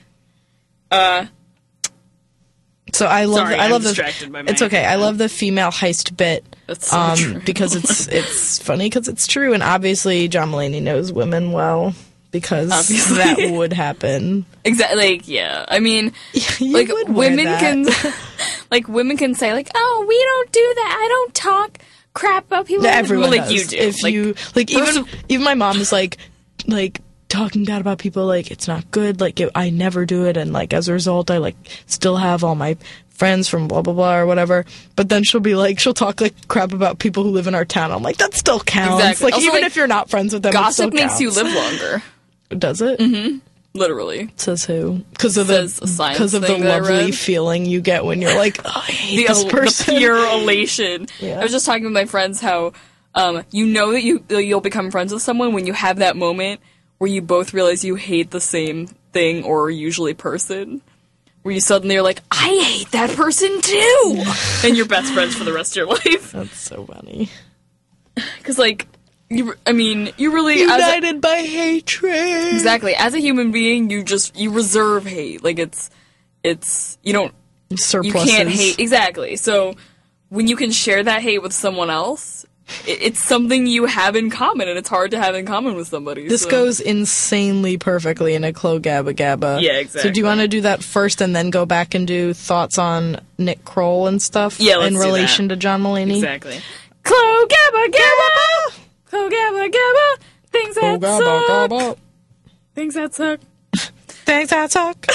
So I love. Sorry, I love I'm distracted by my It's okay. I love the female heist bit. That's so true. Because it's funny because it's true, and obviously John Mulaney knows women well because that would happen. Exactly. Like, yeah. I mean, like women can, like women can say like, "Oh, we don't do that. I don't talk crap about people." Everyone like does. you do. If you even my mom is like talking bad about people, like it's not good, like I never do it, and like as a result I like still have all my friends from blah blah blah or whatever, but then she'll talk like crap about people who live in our town. I'm like, that still counts. Exactly. Like also, even if you're not friends with them, gossip it still makes counts. you live longer. Does it? Mm-hmm. Literally. Says who? Because of the lovely feeling you get when you're like, oh, I hate this person. The pure elation. Yeah. I was just talking with my friends how you know that you'll become friends with someone when you have that moment where you both realize you hate the same thing or usually person. Where you suddenly are like, I hate that person too! And you're best friends for the rest of your life. That's so funny. Because, like, you really... United by hatred! Exactly. As a human being, you reserve hate. Like, you don't... Surpluses. You can't hate... Exactly. So, when you can share that hate with someone else, it's something you have in common, and it's hard to have in common with somebody. This goes insanely perfectly in a Clo Gabba Gabba. Yeah, exactly. So do you want to do that first and then go back and do thoughts on Nick Kroll and stuff Yeah, let's in do relation that. to John Mulaney? Exactly. Clo Gabba Gabba! Clo Gabba Gabba! Things that Gabba suck! Gabba. Things that suck. Things that suck.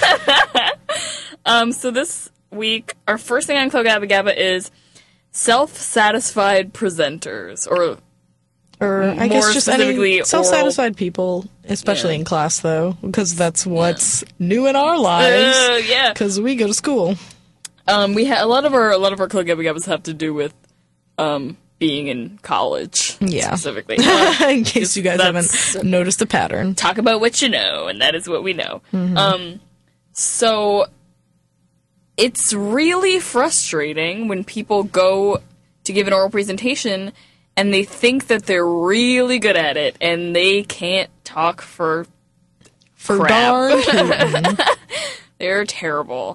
So this week, our first thing on Clo Gabba Gabba is self-satisfied presenters, or I guess more just specifically, any self-satisfied people, especially in class, though, because that's what's new in our lives. yeah. Because we go to school. We a lot of our Clo Gabba Gabbas have to do with being in college, Yeah. specifically. In case you guys that's- haven't noticed a pattern. Talk about what you know, and that is what we know. Mm-hmm. So it's really frustrating when people go to give an oral presentation and they think that they're really good at it, and they can't talk for crap. darn tootin'. They're terrible.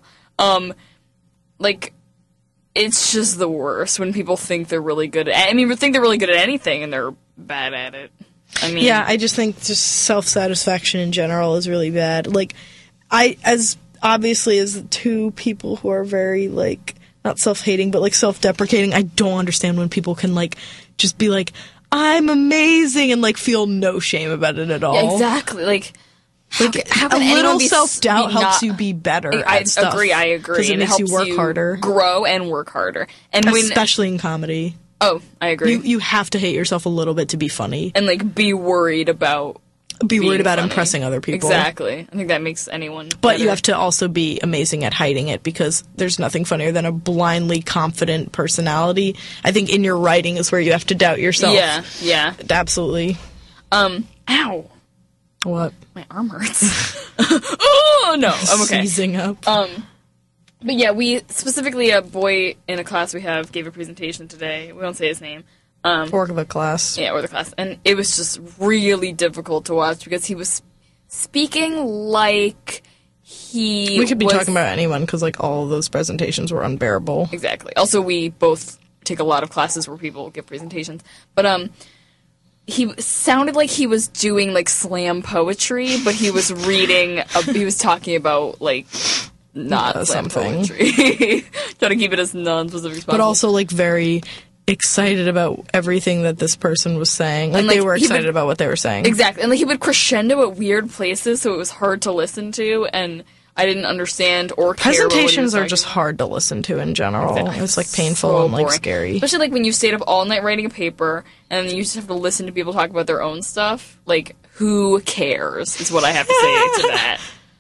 Like, it's just the worst when people think they're really good at, think they're really good at anything and they're bad at it. I mean, Yeah, I just think just self-satisfaction in general is really bad. Like, as two people who are very, like, not self-hating, but, like, self-deprecating, I don't understand when people can, like, just be like, I'm amazing, and, like, feel no shame about it at all. yeah, exactly. Like, how can a anyone little be self-doubt be helps not- you be better I at stuff. agree. Because it And makes you helps work harder. grow and work harder. And when, Especially in comedy. oh, I agree. You have to hate yourself a little bit to be funny. And, like, be worried about Be worried being about funny. impressing other people. Exactly. I think that makes anyone But better. you have to also be amazing at hiding it, because there's nothing funnier than a blindly confident personality. I think in your writing is where you have to doubt yourself. Yeah. Absolutely. Ow. What? My arm hurts. Oh, no. I'm okay. Seizing up. But yeah, we specifically, a boy in a class we have gave a presentation today. We won't say his name. Or of a class. Yeah, or the class. And it was just really difficult to watch because he was speaking like he We could be was- talking about anyone, because, like, all of those presentations were unbearable. Exactly. Also, we both take a lot of classes where people give presentations. But, he sounded like he was doing, like, slam poetry, but he was reading, he was talking about, like, not slam something. poetry. Trying to keep it as non-specific as possible. But also, like, very excited about everything that this person was saying. Like, And, like, they were he excited would- about what they were saying. Exactly. And, like, he would crescendo at weird places, so it was hard to listen to, and I didn't understand or care about what he was Presentations are talking just about. hard to listen to in general. Exactly. It's, like, painful So and, like, boring. scary. Especially, like, when you stayed up all night writing a paper, and then you just have to listen to people talk about their own stuff. Like, who cares, is what I have to say to that.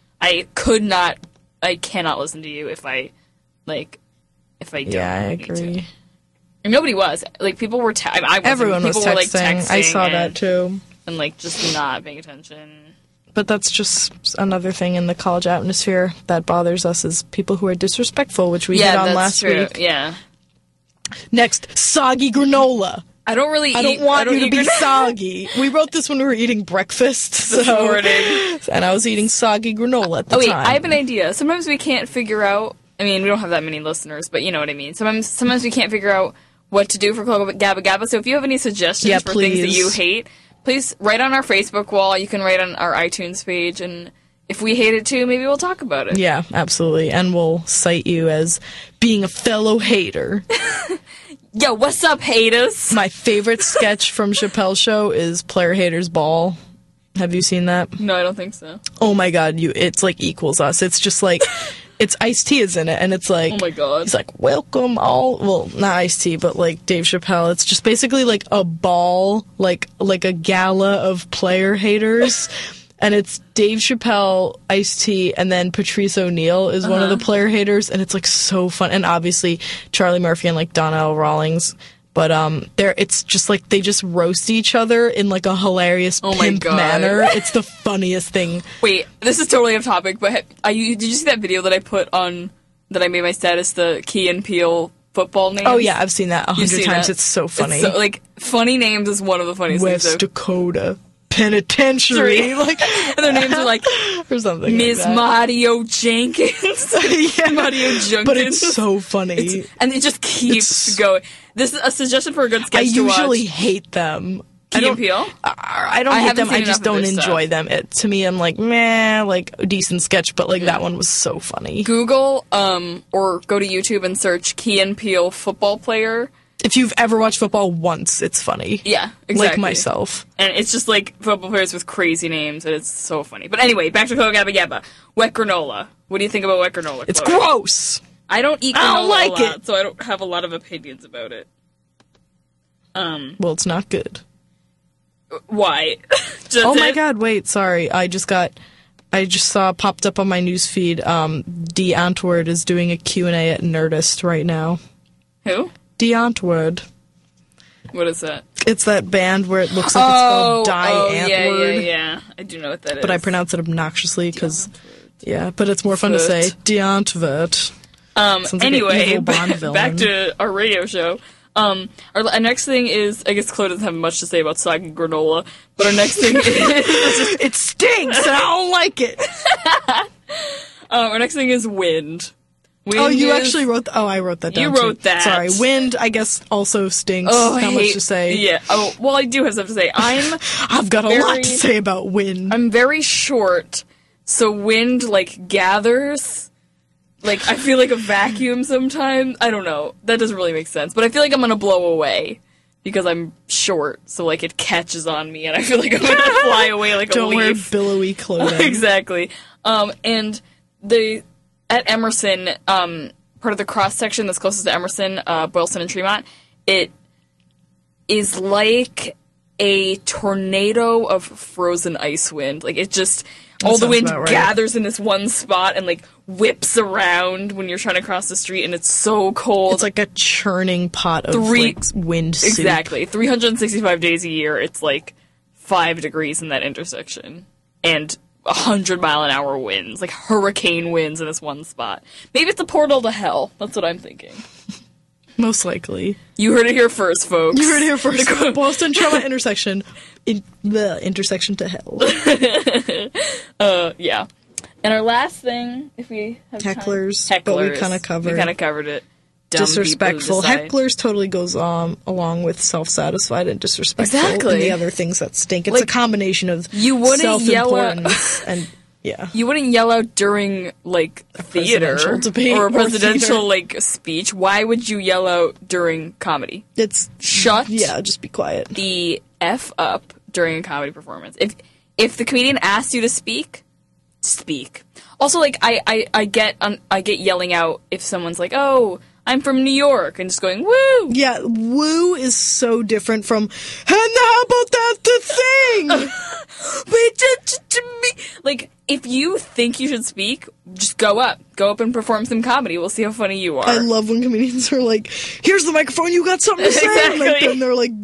I cannot listen to you if I don't. Yeah, I need to. agree. And nobody was. Like, people were, Everyone was people were, like, texting. I saw and, that, too. And, like, just not paying attention. But that's just another thing in the college atmosphere that bothers us, is people who are disrespectful, which we hit on that's last true. week. Yeah. Next, soggy granola. I don't really I don't eat, want you to eat be granola. soggy. We wrote this when we were eating breakfast, This so morning. and I was eating soggy granola at the Oh wait, time. I have an idea. Sometimes we can't figure out. I mean, we don't have that many listeners, but you know what I mean. Sometimes we can't figure out what to do for Clo Gabba Gabba. So if you have any suggestions Yeah, for things that please. you hate, please write on our Facebook wall. You can write on our iTunes page, and if we hate it too, maybe we'll talk about it. Yeah, absolutely. And we'll cite you as being a fellow hater. Yo, what's up, haters? My favorite sketch from Chappelle's Show is Player Haters Ball. Have you seen that? No, I don't think so. Oh my god, it's like Equals Us. It's just like, it's Ice-T is in it, and it's like, Oh my god. he's like, welcome all, well, not Ice-T, but like Dave Chappelle. It's just basically like a ball, like a gala of player haters. And it's Dave Chappelle, Ice-T, and then Patrice O'Neal is one of the player haters, and it's like so fun. And obviously Charlie Murphy and like Donnell Rawlings. But it's just like they just roast each other in like a hilarious Oh my pimp God. manner. It's the funniest thing. Wait, this is totally off topic, but did you see that video that I put on, that I made my status, the Key and Peele football names? Oh yeah, I've seen that 100 seen times. that? It's so funny. It's so, like, funny names is one of the funniest West things. Dakota, penitentiary, like, and their names are like or something. Miss like that. Mario Jenkins, Yeah. Mario Jenkins. But it's so funny. And it just keeps going. This is a suggestion for a good sketch I to watch. usually hate them. Key and Peele? I don't I hate haven't them. seen I just enough of don't their enjoy stuff. them. To me, I'm like, meh, like a decent sketch, but like that one was so funny. Google or go to YouTube and search Key and Peele football player. If you've ever watched football once, it's funny. Yeah, exactly. Like myself. And it's just like football players with crazy names, and it's so funny. But anyway, back to Coco Gabba Gabba. Wet granola. What do you think about wet granola? It's Chloe? gross. I don't eat granola I don't like a lot, it. so I don't have a lot of opinions about it. Well, it's not good. Why? Just Oh my it? god, wait, sorry. I just saw popped up on my newsfeed, Dee Antwoord is doing a Q&A at Nerdist right now. Who? Dee Antwoord. What is that? It's that band where it looks like it's spelled Die Antwoord. yeah. I do know what that is. But I pronounce it obnoxiously because, yeah, but it's more fun to say. Dee Antwoord. Sounds like an Anyway, evil Bond villain. back to our radio show. Our next thing is, I guess Chloe doesn't have much to say about soggy granola, but our next thing is, It stinks and I don't like it. our next thing is wind. Wind Oh, you is- actually wrote I wrote that down. You wrote too. that. Sorry. Wind, I guess, also stinks. Oh, How I much hate- to say? Yeah. Oh, well, I do have stuff to say. I've got a lot very- to say about wind. I'm very short, so wind, like, gathers. Like, I feel like a vacuum sometimes. I don't know. That doesn't really make sense. But I feel like I'm gonna blow away. Because I'm short, so, like, it catches on me, and I feel like I'm gonna fly away like Don't a wear leaf. billowy clothing. Exactly. And at Emerson, part of the cross section that's closest to Emerson, Boylston and Tremont, it is like a tornado of frozen ice wind. Like, it just, all the sounds wind about right. gathers in this one spot and, like, whips around when you're trying to cross the street, and it's so cold. It's like a churning pot of like, wind soup. Exactly. 365 days a year, it's like 5 degrees in that intersection. And 100-mile-an-hour winds, like hurricane winds in this one spot. Maybe it's a portal to hell. That's what I'm thinking. Most likely. You heard it here first, folks. You heard it here first. Boston Tremont intersection. The intersection to hell. Yeah. And our last thing, if we have time- Hecklers, hecklers. but we kinda covered. We kind of covered it. Dumb people who Disrespectful. decide- Hecklers totally goes along with self-satisfied and disrespectful. Exactly. And the other things that stink. It's Like, a combination of you wouldn't yell at- self-importance and yeah. You wouldn't yell out during, like, theater presidential debate or a or presidential, theater. like, speech. Why would you yell out during comedy? It's Shut yeah. Just be quiet. the F up during a comedy performance. If the comedian asks you to speak, speak. Also, like, I get yelling out if someone's like, oh, I'm from New York, and just going, woo! Yeah, woo is so different from, and how about that the thing? Like, if you think you should speak, just go up and perform some comedy. We'll see how funny you are. I love when comedians are like, here's the microphone, you got something to say? And like, Exactly. then they're like,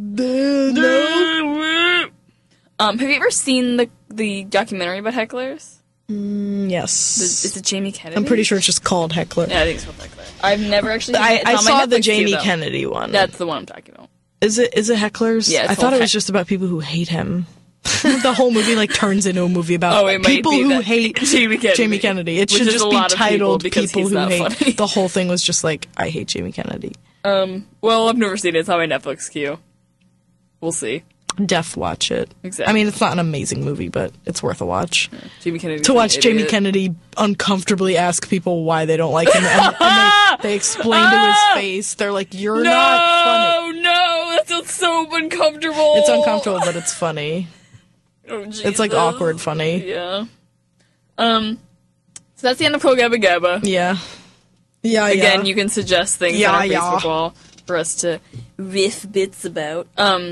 no. Have you ever seen the documentary about hecklers? Yes. Is it Jamie Kennedy? I'm pretty sure it's just called Heckler. Yeah, I think it's called Heckler. I've never actually seen it. It's I on my saw the Netflix Jamie queue, though. Kennedy one. That's the one I'm talking about. Is it Hecklers? Yeah, it's I thought called it was just about people who hate him. The whole movie like turns into a movie about It might people be who that. hate Jamie Kennedy. It Which should is just a be lot of people titled because People he's Who not Hate. funny. The whole thing was just like, I hate Jamie Kennedy. Well, I've never seen it. It's on my Netflix queue. We'll see. Def watch it. Exactly. I mean, it's not an amazing movie, but it's worth a watch. Jamie Kennedy. To watch Jamie Kennedy uncomfortably ask people why they don't like him, and they explain to his face. They're like, "You're not funny." No, that sounds so uncomfortable. It's uncomfortable, but it's funny. Oh, It's like Jesus. awkward funny. Yeah. So that's the end of Pro Gabba Gabba. Yeah. Yeah. Again, yeah. you can suggest things Yeah, on our yeah. Facebook wall for us to riff bits about.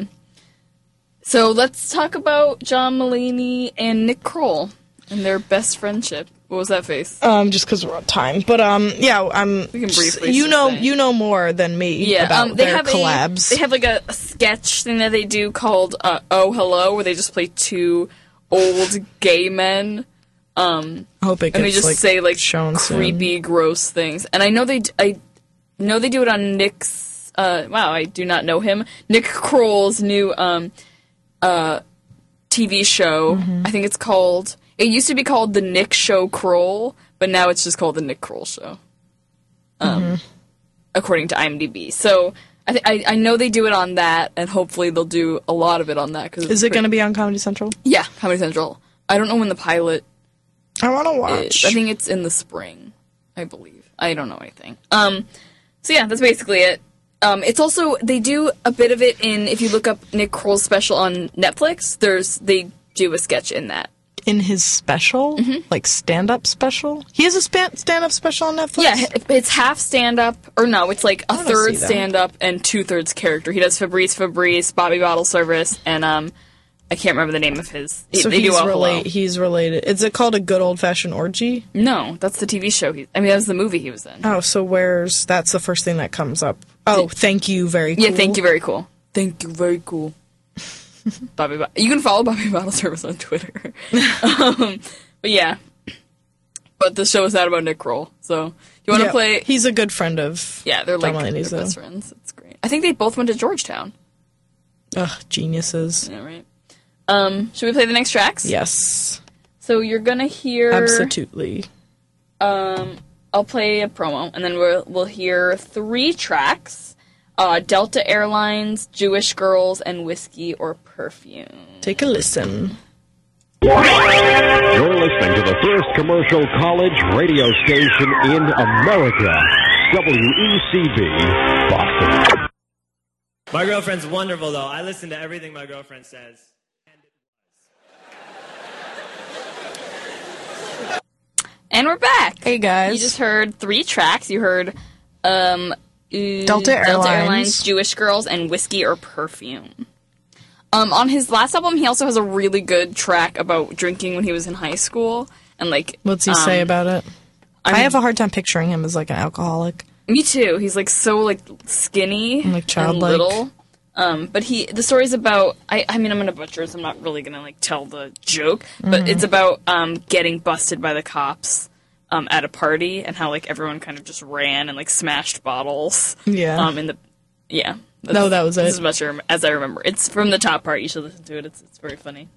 So let's talk about John Mulaney and Nick Kroll and their best friendship. What was that face? Just because we're on time, but yeah, We can briefly you know, say. you know more than me Yeah, about they their have collabs. They have like a sketch thing that they do called "Oh Hello," where they just play two old gay men. I hope it gets And they just like, say like shown creepy, gross things. And I know they do it on Nick's. Wow, I do not know him. Nick Kroll's new TV show. I think it's called. It used to be called The Nick Show Kroll, but now it's just called The Nick Kroll Show. According to IMDb. So I know they do it on that, and hopefully they'll do a lot of it on that. Is it going to be on Comedy Central? Yeah, Comedy Central. I don't know when the pilot I want to watch. is. I think it's in the spring, I believe. I don't know anything. So yeah, that's basically it. It's also, they do a bit of it in, if you look up Nick Kroll's special on Netflix, they do a sketch in that. In his special? Like stand-up special? He has a stand-up special on Netflix? Yeah, it's half stand-up, or no, it's like a wanna third see that. stand-up and 2/3 character. He does Fabrice, Bobby Bottle Service, and I can't remember the name of his. So they do he's, Well Hello. he's related. Is it called A Good Old-Fashioned Orgy? No, that's the TV show. That was the movie he was in. Oh, so that's the first thing that comes up. Oh, thank you, very cool. Yeah, thank you, very cool. Thank you, very cool. You can follow Bobby Bottle Service on Twitter. But yeah. But the show is not about Nick Kroll. So, you want to play... He's a good friend of Yeah, they're like Mulaney's, they're best though. friends. It's great. I think they both went to Georgetown. Ugh, geniuses. Yeah, right. Should we play the next tracks? Yes. So you're gonna hear... Absolutely. I'll play a promo, and then we'll hear 3 tracks. Delta Airlines, Jewish Girls, and Whiskey or Perfume. Take a listen. You're listening to the first commercial college radio station in America, WECB, Boston. My girlfriend's wonderful, though. I listen to everything my girlfriend says. And we're back. Hey, guys. You just heard 3 tracks. You heard Delta Airlines, Jewish Girls, and Whiskey or Perfume. On his last album, he also has a really good track about drinking when he was in high school. And like, What's he say about it? I have a hard time picturing him as like an alcoholic. Me too. He's like so like skinny And, like, childlike. little. But the story's about. I mean, I'm gonna butcher it, so I'm not really gonna like tell the joke. But it's about getting busted by the cops at a party, and how like everyone kind of just ran and like smashed bottles. Yeah. No, that was it. This is as much as I remember. It's from the top part. You should listen to it. It's very funny.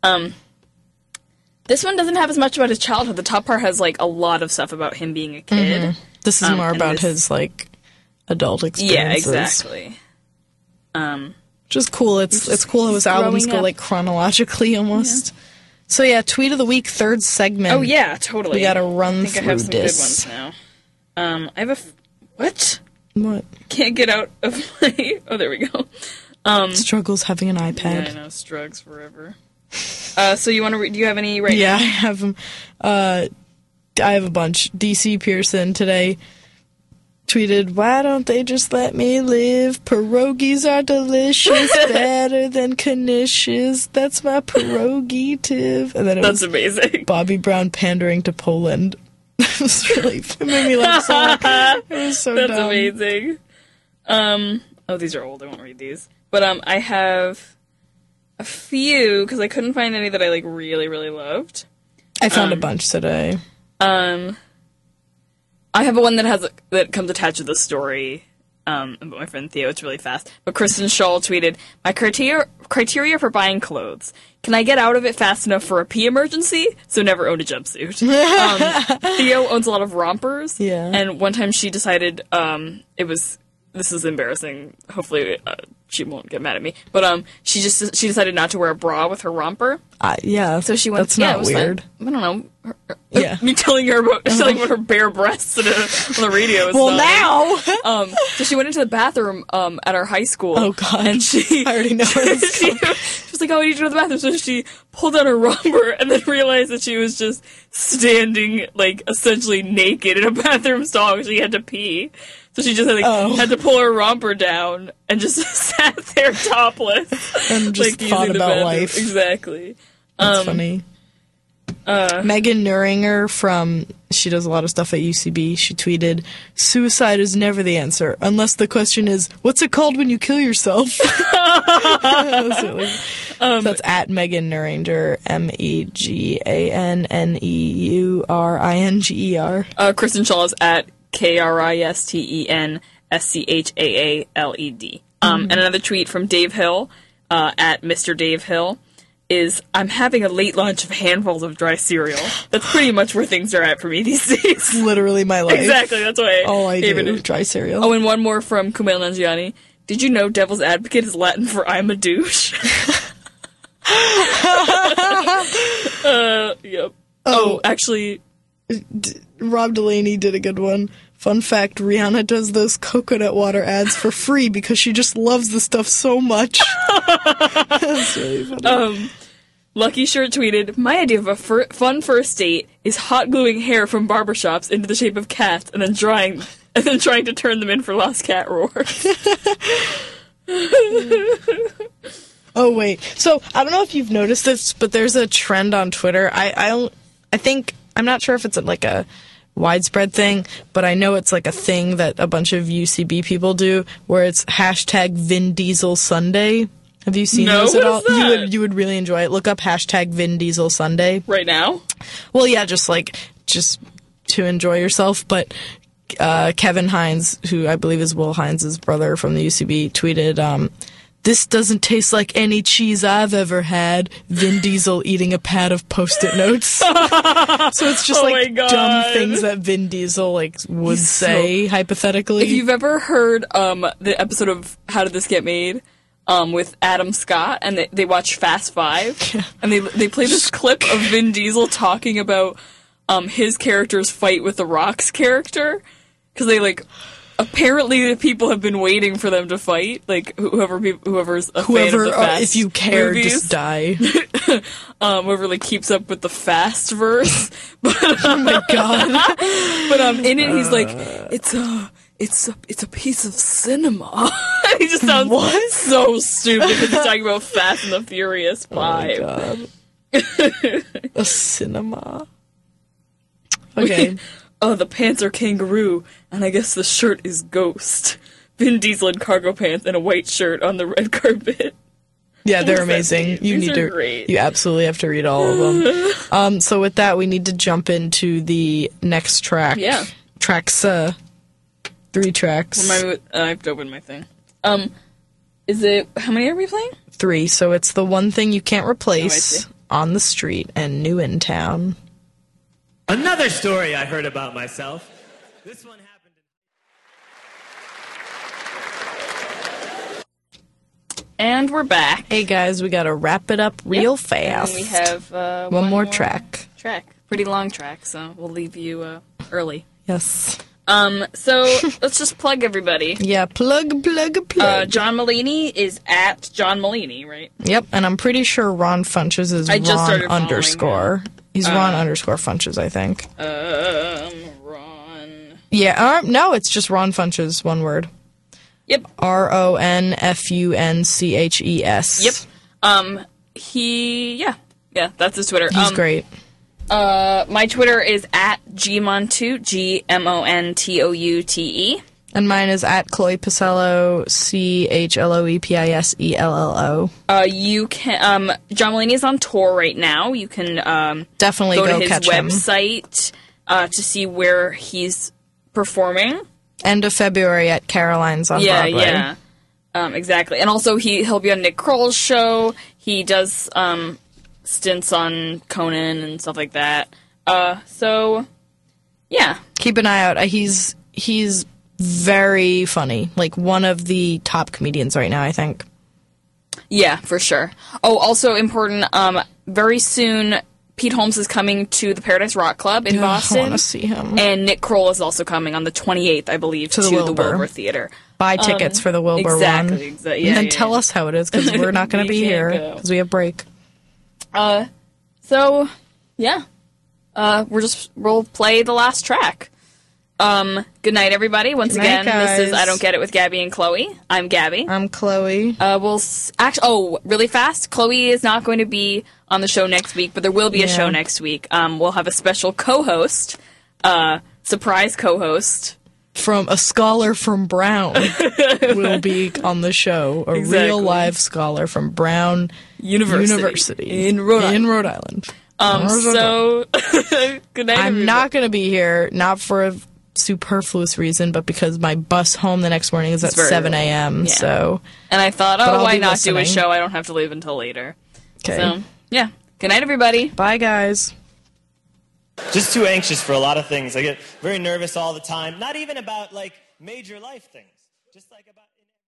This one doesn't have as much about his childhood. The top part has like a lot of stuff about him being a kid. This is more and about this- his like adult Yeah, experiences. exactly. Which is cool. It's cool how his albums growing go up. like chronologically almost. So yeah, tweet of the week, 3rd segment. Oh yeah, totally. We gotta run I think I through have some this. good ones now. I have what? What? Can't get out of my. Oh, there we go. Struggles having an Yeah, iPad. I know, Strugs forever. So you want to? Do you have any right Yeah, I now? have them. I have a bunch. DC Pearson today tweeted, "Why don't they just let me live? Pierogies are delicious, better than knishes. That's my prerogative." And then it That's was amazing. Bobby Brown pandering to Poland. It was really, it made me laugh so much. It was so That's dumb. amazing. Oh, these are old. I won't read these. But I have a few because I couldn't find any that I like really, really loved. I found a bunch today. I have one that comes attached to the story about my friend Theo. It's really fast. But Kristen Shaw tweeted, "My criteria for buying clothes. Can I get out of it fast enough for a pee emergency? So never own a jumpsuit." Theo owns a lot of rompers. Yeah. And one time she decided this is embarrassing. Hopefully she won't get mad at me. But she decided not to wear a bra with her romper. Yeah, So she went. That's yeah, not it was weird. fine. I don't know. Yeah. Me telling her about her bare breasts on the radio. Is Well, not- now. so she went into the bathroom at our high school. Oh, God. And she I already know where this is she was like, "Oh, I need to go to the bathroom." So she pulled out her romper and then realized that she was just standing like essentially naked in a bathroom stall because she had to pee. So she just had to pull her romper down and just sat there topless And just like, thought using the about bathroom. life. Exactly. That's funny. Megan Neuringer she does a lot of stuff at UCB. She tweeted, "Suicide is never the answer, unless the question is, what's it called when you kill yourself?" That's really- that's at Megan Neuringer, MEGANNEURINGER. Kristen Shaw is at KRISTENSCHAALED. And another tweet from Dave Hill, at Mr. Dave Hill. is I'm having a late lunch of handfuls of dry cereal. That's pretty much where things are at for me these days. Literally my life. Exactly, that's why All I even do, dry cereal. Oh, and one more from Kumail Nanjiani. Did you know Devil's Advocate is Latin for I'm a douche? Yep. Oh, actually... Rob Delaney did a good one. Fun fact, Rihanna does those coconut water ads for free because she just loves the stuff so much. That's really funny. Lucky Shirt tweeted, my idea of a fun first date is hot gluing hair from barbershops into the shape of cats and then trying to turn them in for Lost Cat Roars. Oh, wait. So, I don't know if you've noticed this, but there's a trend on Twitter. I think, I'm not sure if it's like a widespread thing, but I know it's like a thing that a bunch of UCB people do, where it's hashtag Vin Diesel Sunday. Have you seen those at all? You would really enjoy it. Look up hashtag Vin Diesel Sunday. Right now? Well, yeah, just to enjoy yourself, but Kevin Hines, who I believe is Will Hines' brother from the UCB, tweeted, this doesn't taste like any cheese I've ever had. Vin Diesel eating a pad of Post-it notes. So it's just dumb things that Vin Diesel would say hypothetically. If you've ever heard the episode of How Did This Get Made with Adam Scott, and they watch Fast Five, and they play this clip of Vin Diesel talking about his character's fight with The Rock's character, because they apparently, people have been waiting for them to fight. Whoever's a fan of the Fast if you care, movies, just die. Whoever keeps up with the Fast verse. But, oh my god! But in it, he's like, it's a piece of cinema. He just sounds so stupid because he's talking about Fast and the Furious 5. Oh my god! A cinema. Okay. Oh, the pants are kangaroo, and I guess the shirt is ghost. Vin Diesel in cargo pants and a white shirt on the red carpet. Yeah, they're amazing. Great. You absolutely have to read all of them. So with that, we need to jump into the next track. Yeah. Tracks, 3 tracks. I have to open my thing. Is it, how many are we playing? 3, so it's The One Thing You Can't Oh, I Replace, see. On the Street, and New in Town. Another story I heard about myself. This one happened And we're back. Hey guys, we gotta wrap it up real fast. And we have one more track. Pretty long track, so we'll leave you early. Yes. So let's just plug everybody. Yeah, plug. John Mulaney is at John Mulaney, right? Yep, and I'm pretty sure Ron Funches is I just Ron started following underscore. He's Ron underscore Funches, I think. Ron. Yeah, no, it's just Ron Funches, one word. Yep. RONFUNCHES. Yep. Yeah, that's his Twitter. He's great. My Twitter is at Gmontoute, GMONTOUTE. And mine is at Chloe Pisello, CHLOEPISELLO. You can, John Mulaney is on tour right now. You can, definitely go to his catch him. website, to see where he's performing. End of February at Caroline's on Broadway. Yeah. Exactly. And also he'll be on Nick Kroll's show. He does, stints on Conan and stuff like that. So, yeah. Keep an eye out. He's very funny. One of the top comedians right now, I think. Yeah, for sure. Oh, also important, very soon, Pete Holmes is coming to the Paradise Rock Club in Boston. I want to see him. And Nick Kroll is also coming on the 28th, I believe, to the Wilbur Theater. Buy tickets for the Wilbur one. Exactly. Yeah, and then tell us how it is, because we're not going to be here, because we have break. So, yeah. We'll play the last track. Good night, everybody. Once Good night, again, this is guys. I Don't Get It with Gabby and Chloe. I'm Gabby. I'm Chloe. Really fast. Chloe is not going to be on the show next week, but there will be a show next week. We'll have a special co-host, surprise co-host. From a scholar from Brown will be on the show. A real live scholar from Brown University in Rhode Island. So, good night, I'm not going to be here, not for a superfluous reason, but because my bus home the next morning is at 7 a.m. Yeah. So, and I thought, I'll why be not do a listening. show? I don't have to leave until later. Okay. So, Yeah. Good night, everybody. Bye, guys. Just too anxious for a lot of things. I get very nervous all the time. Not even about, like, major life things. Just, like, about...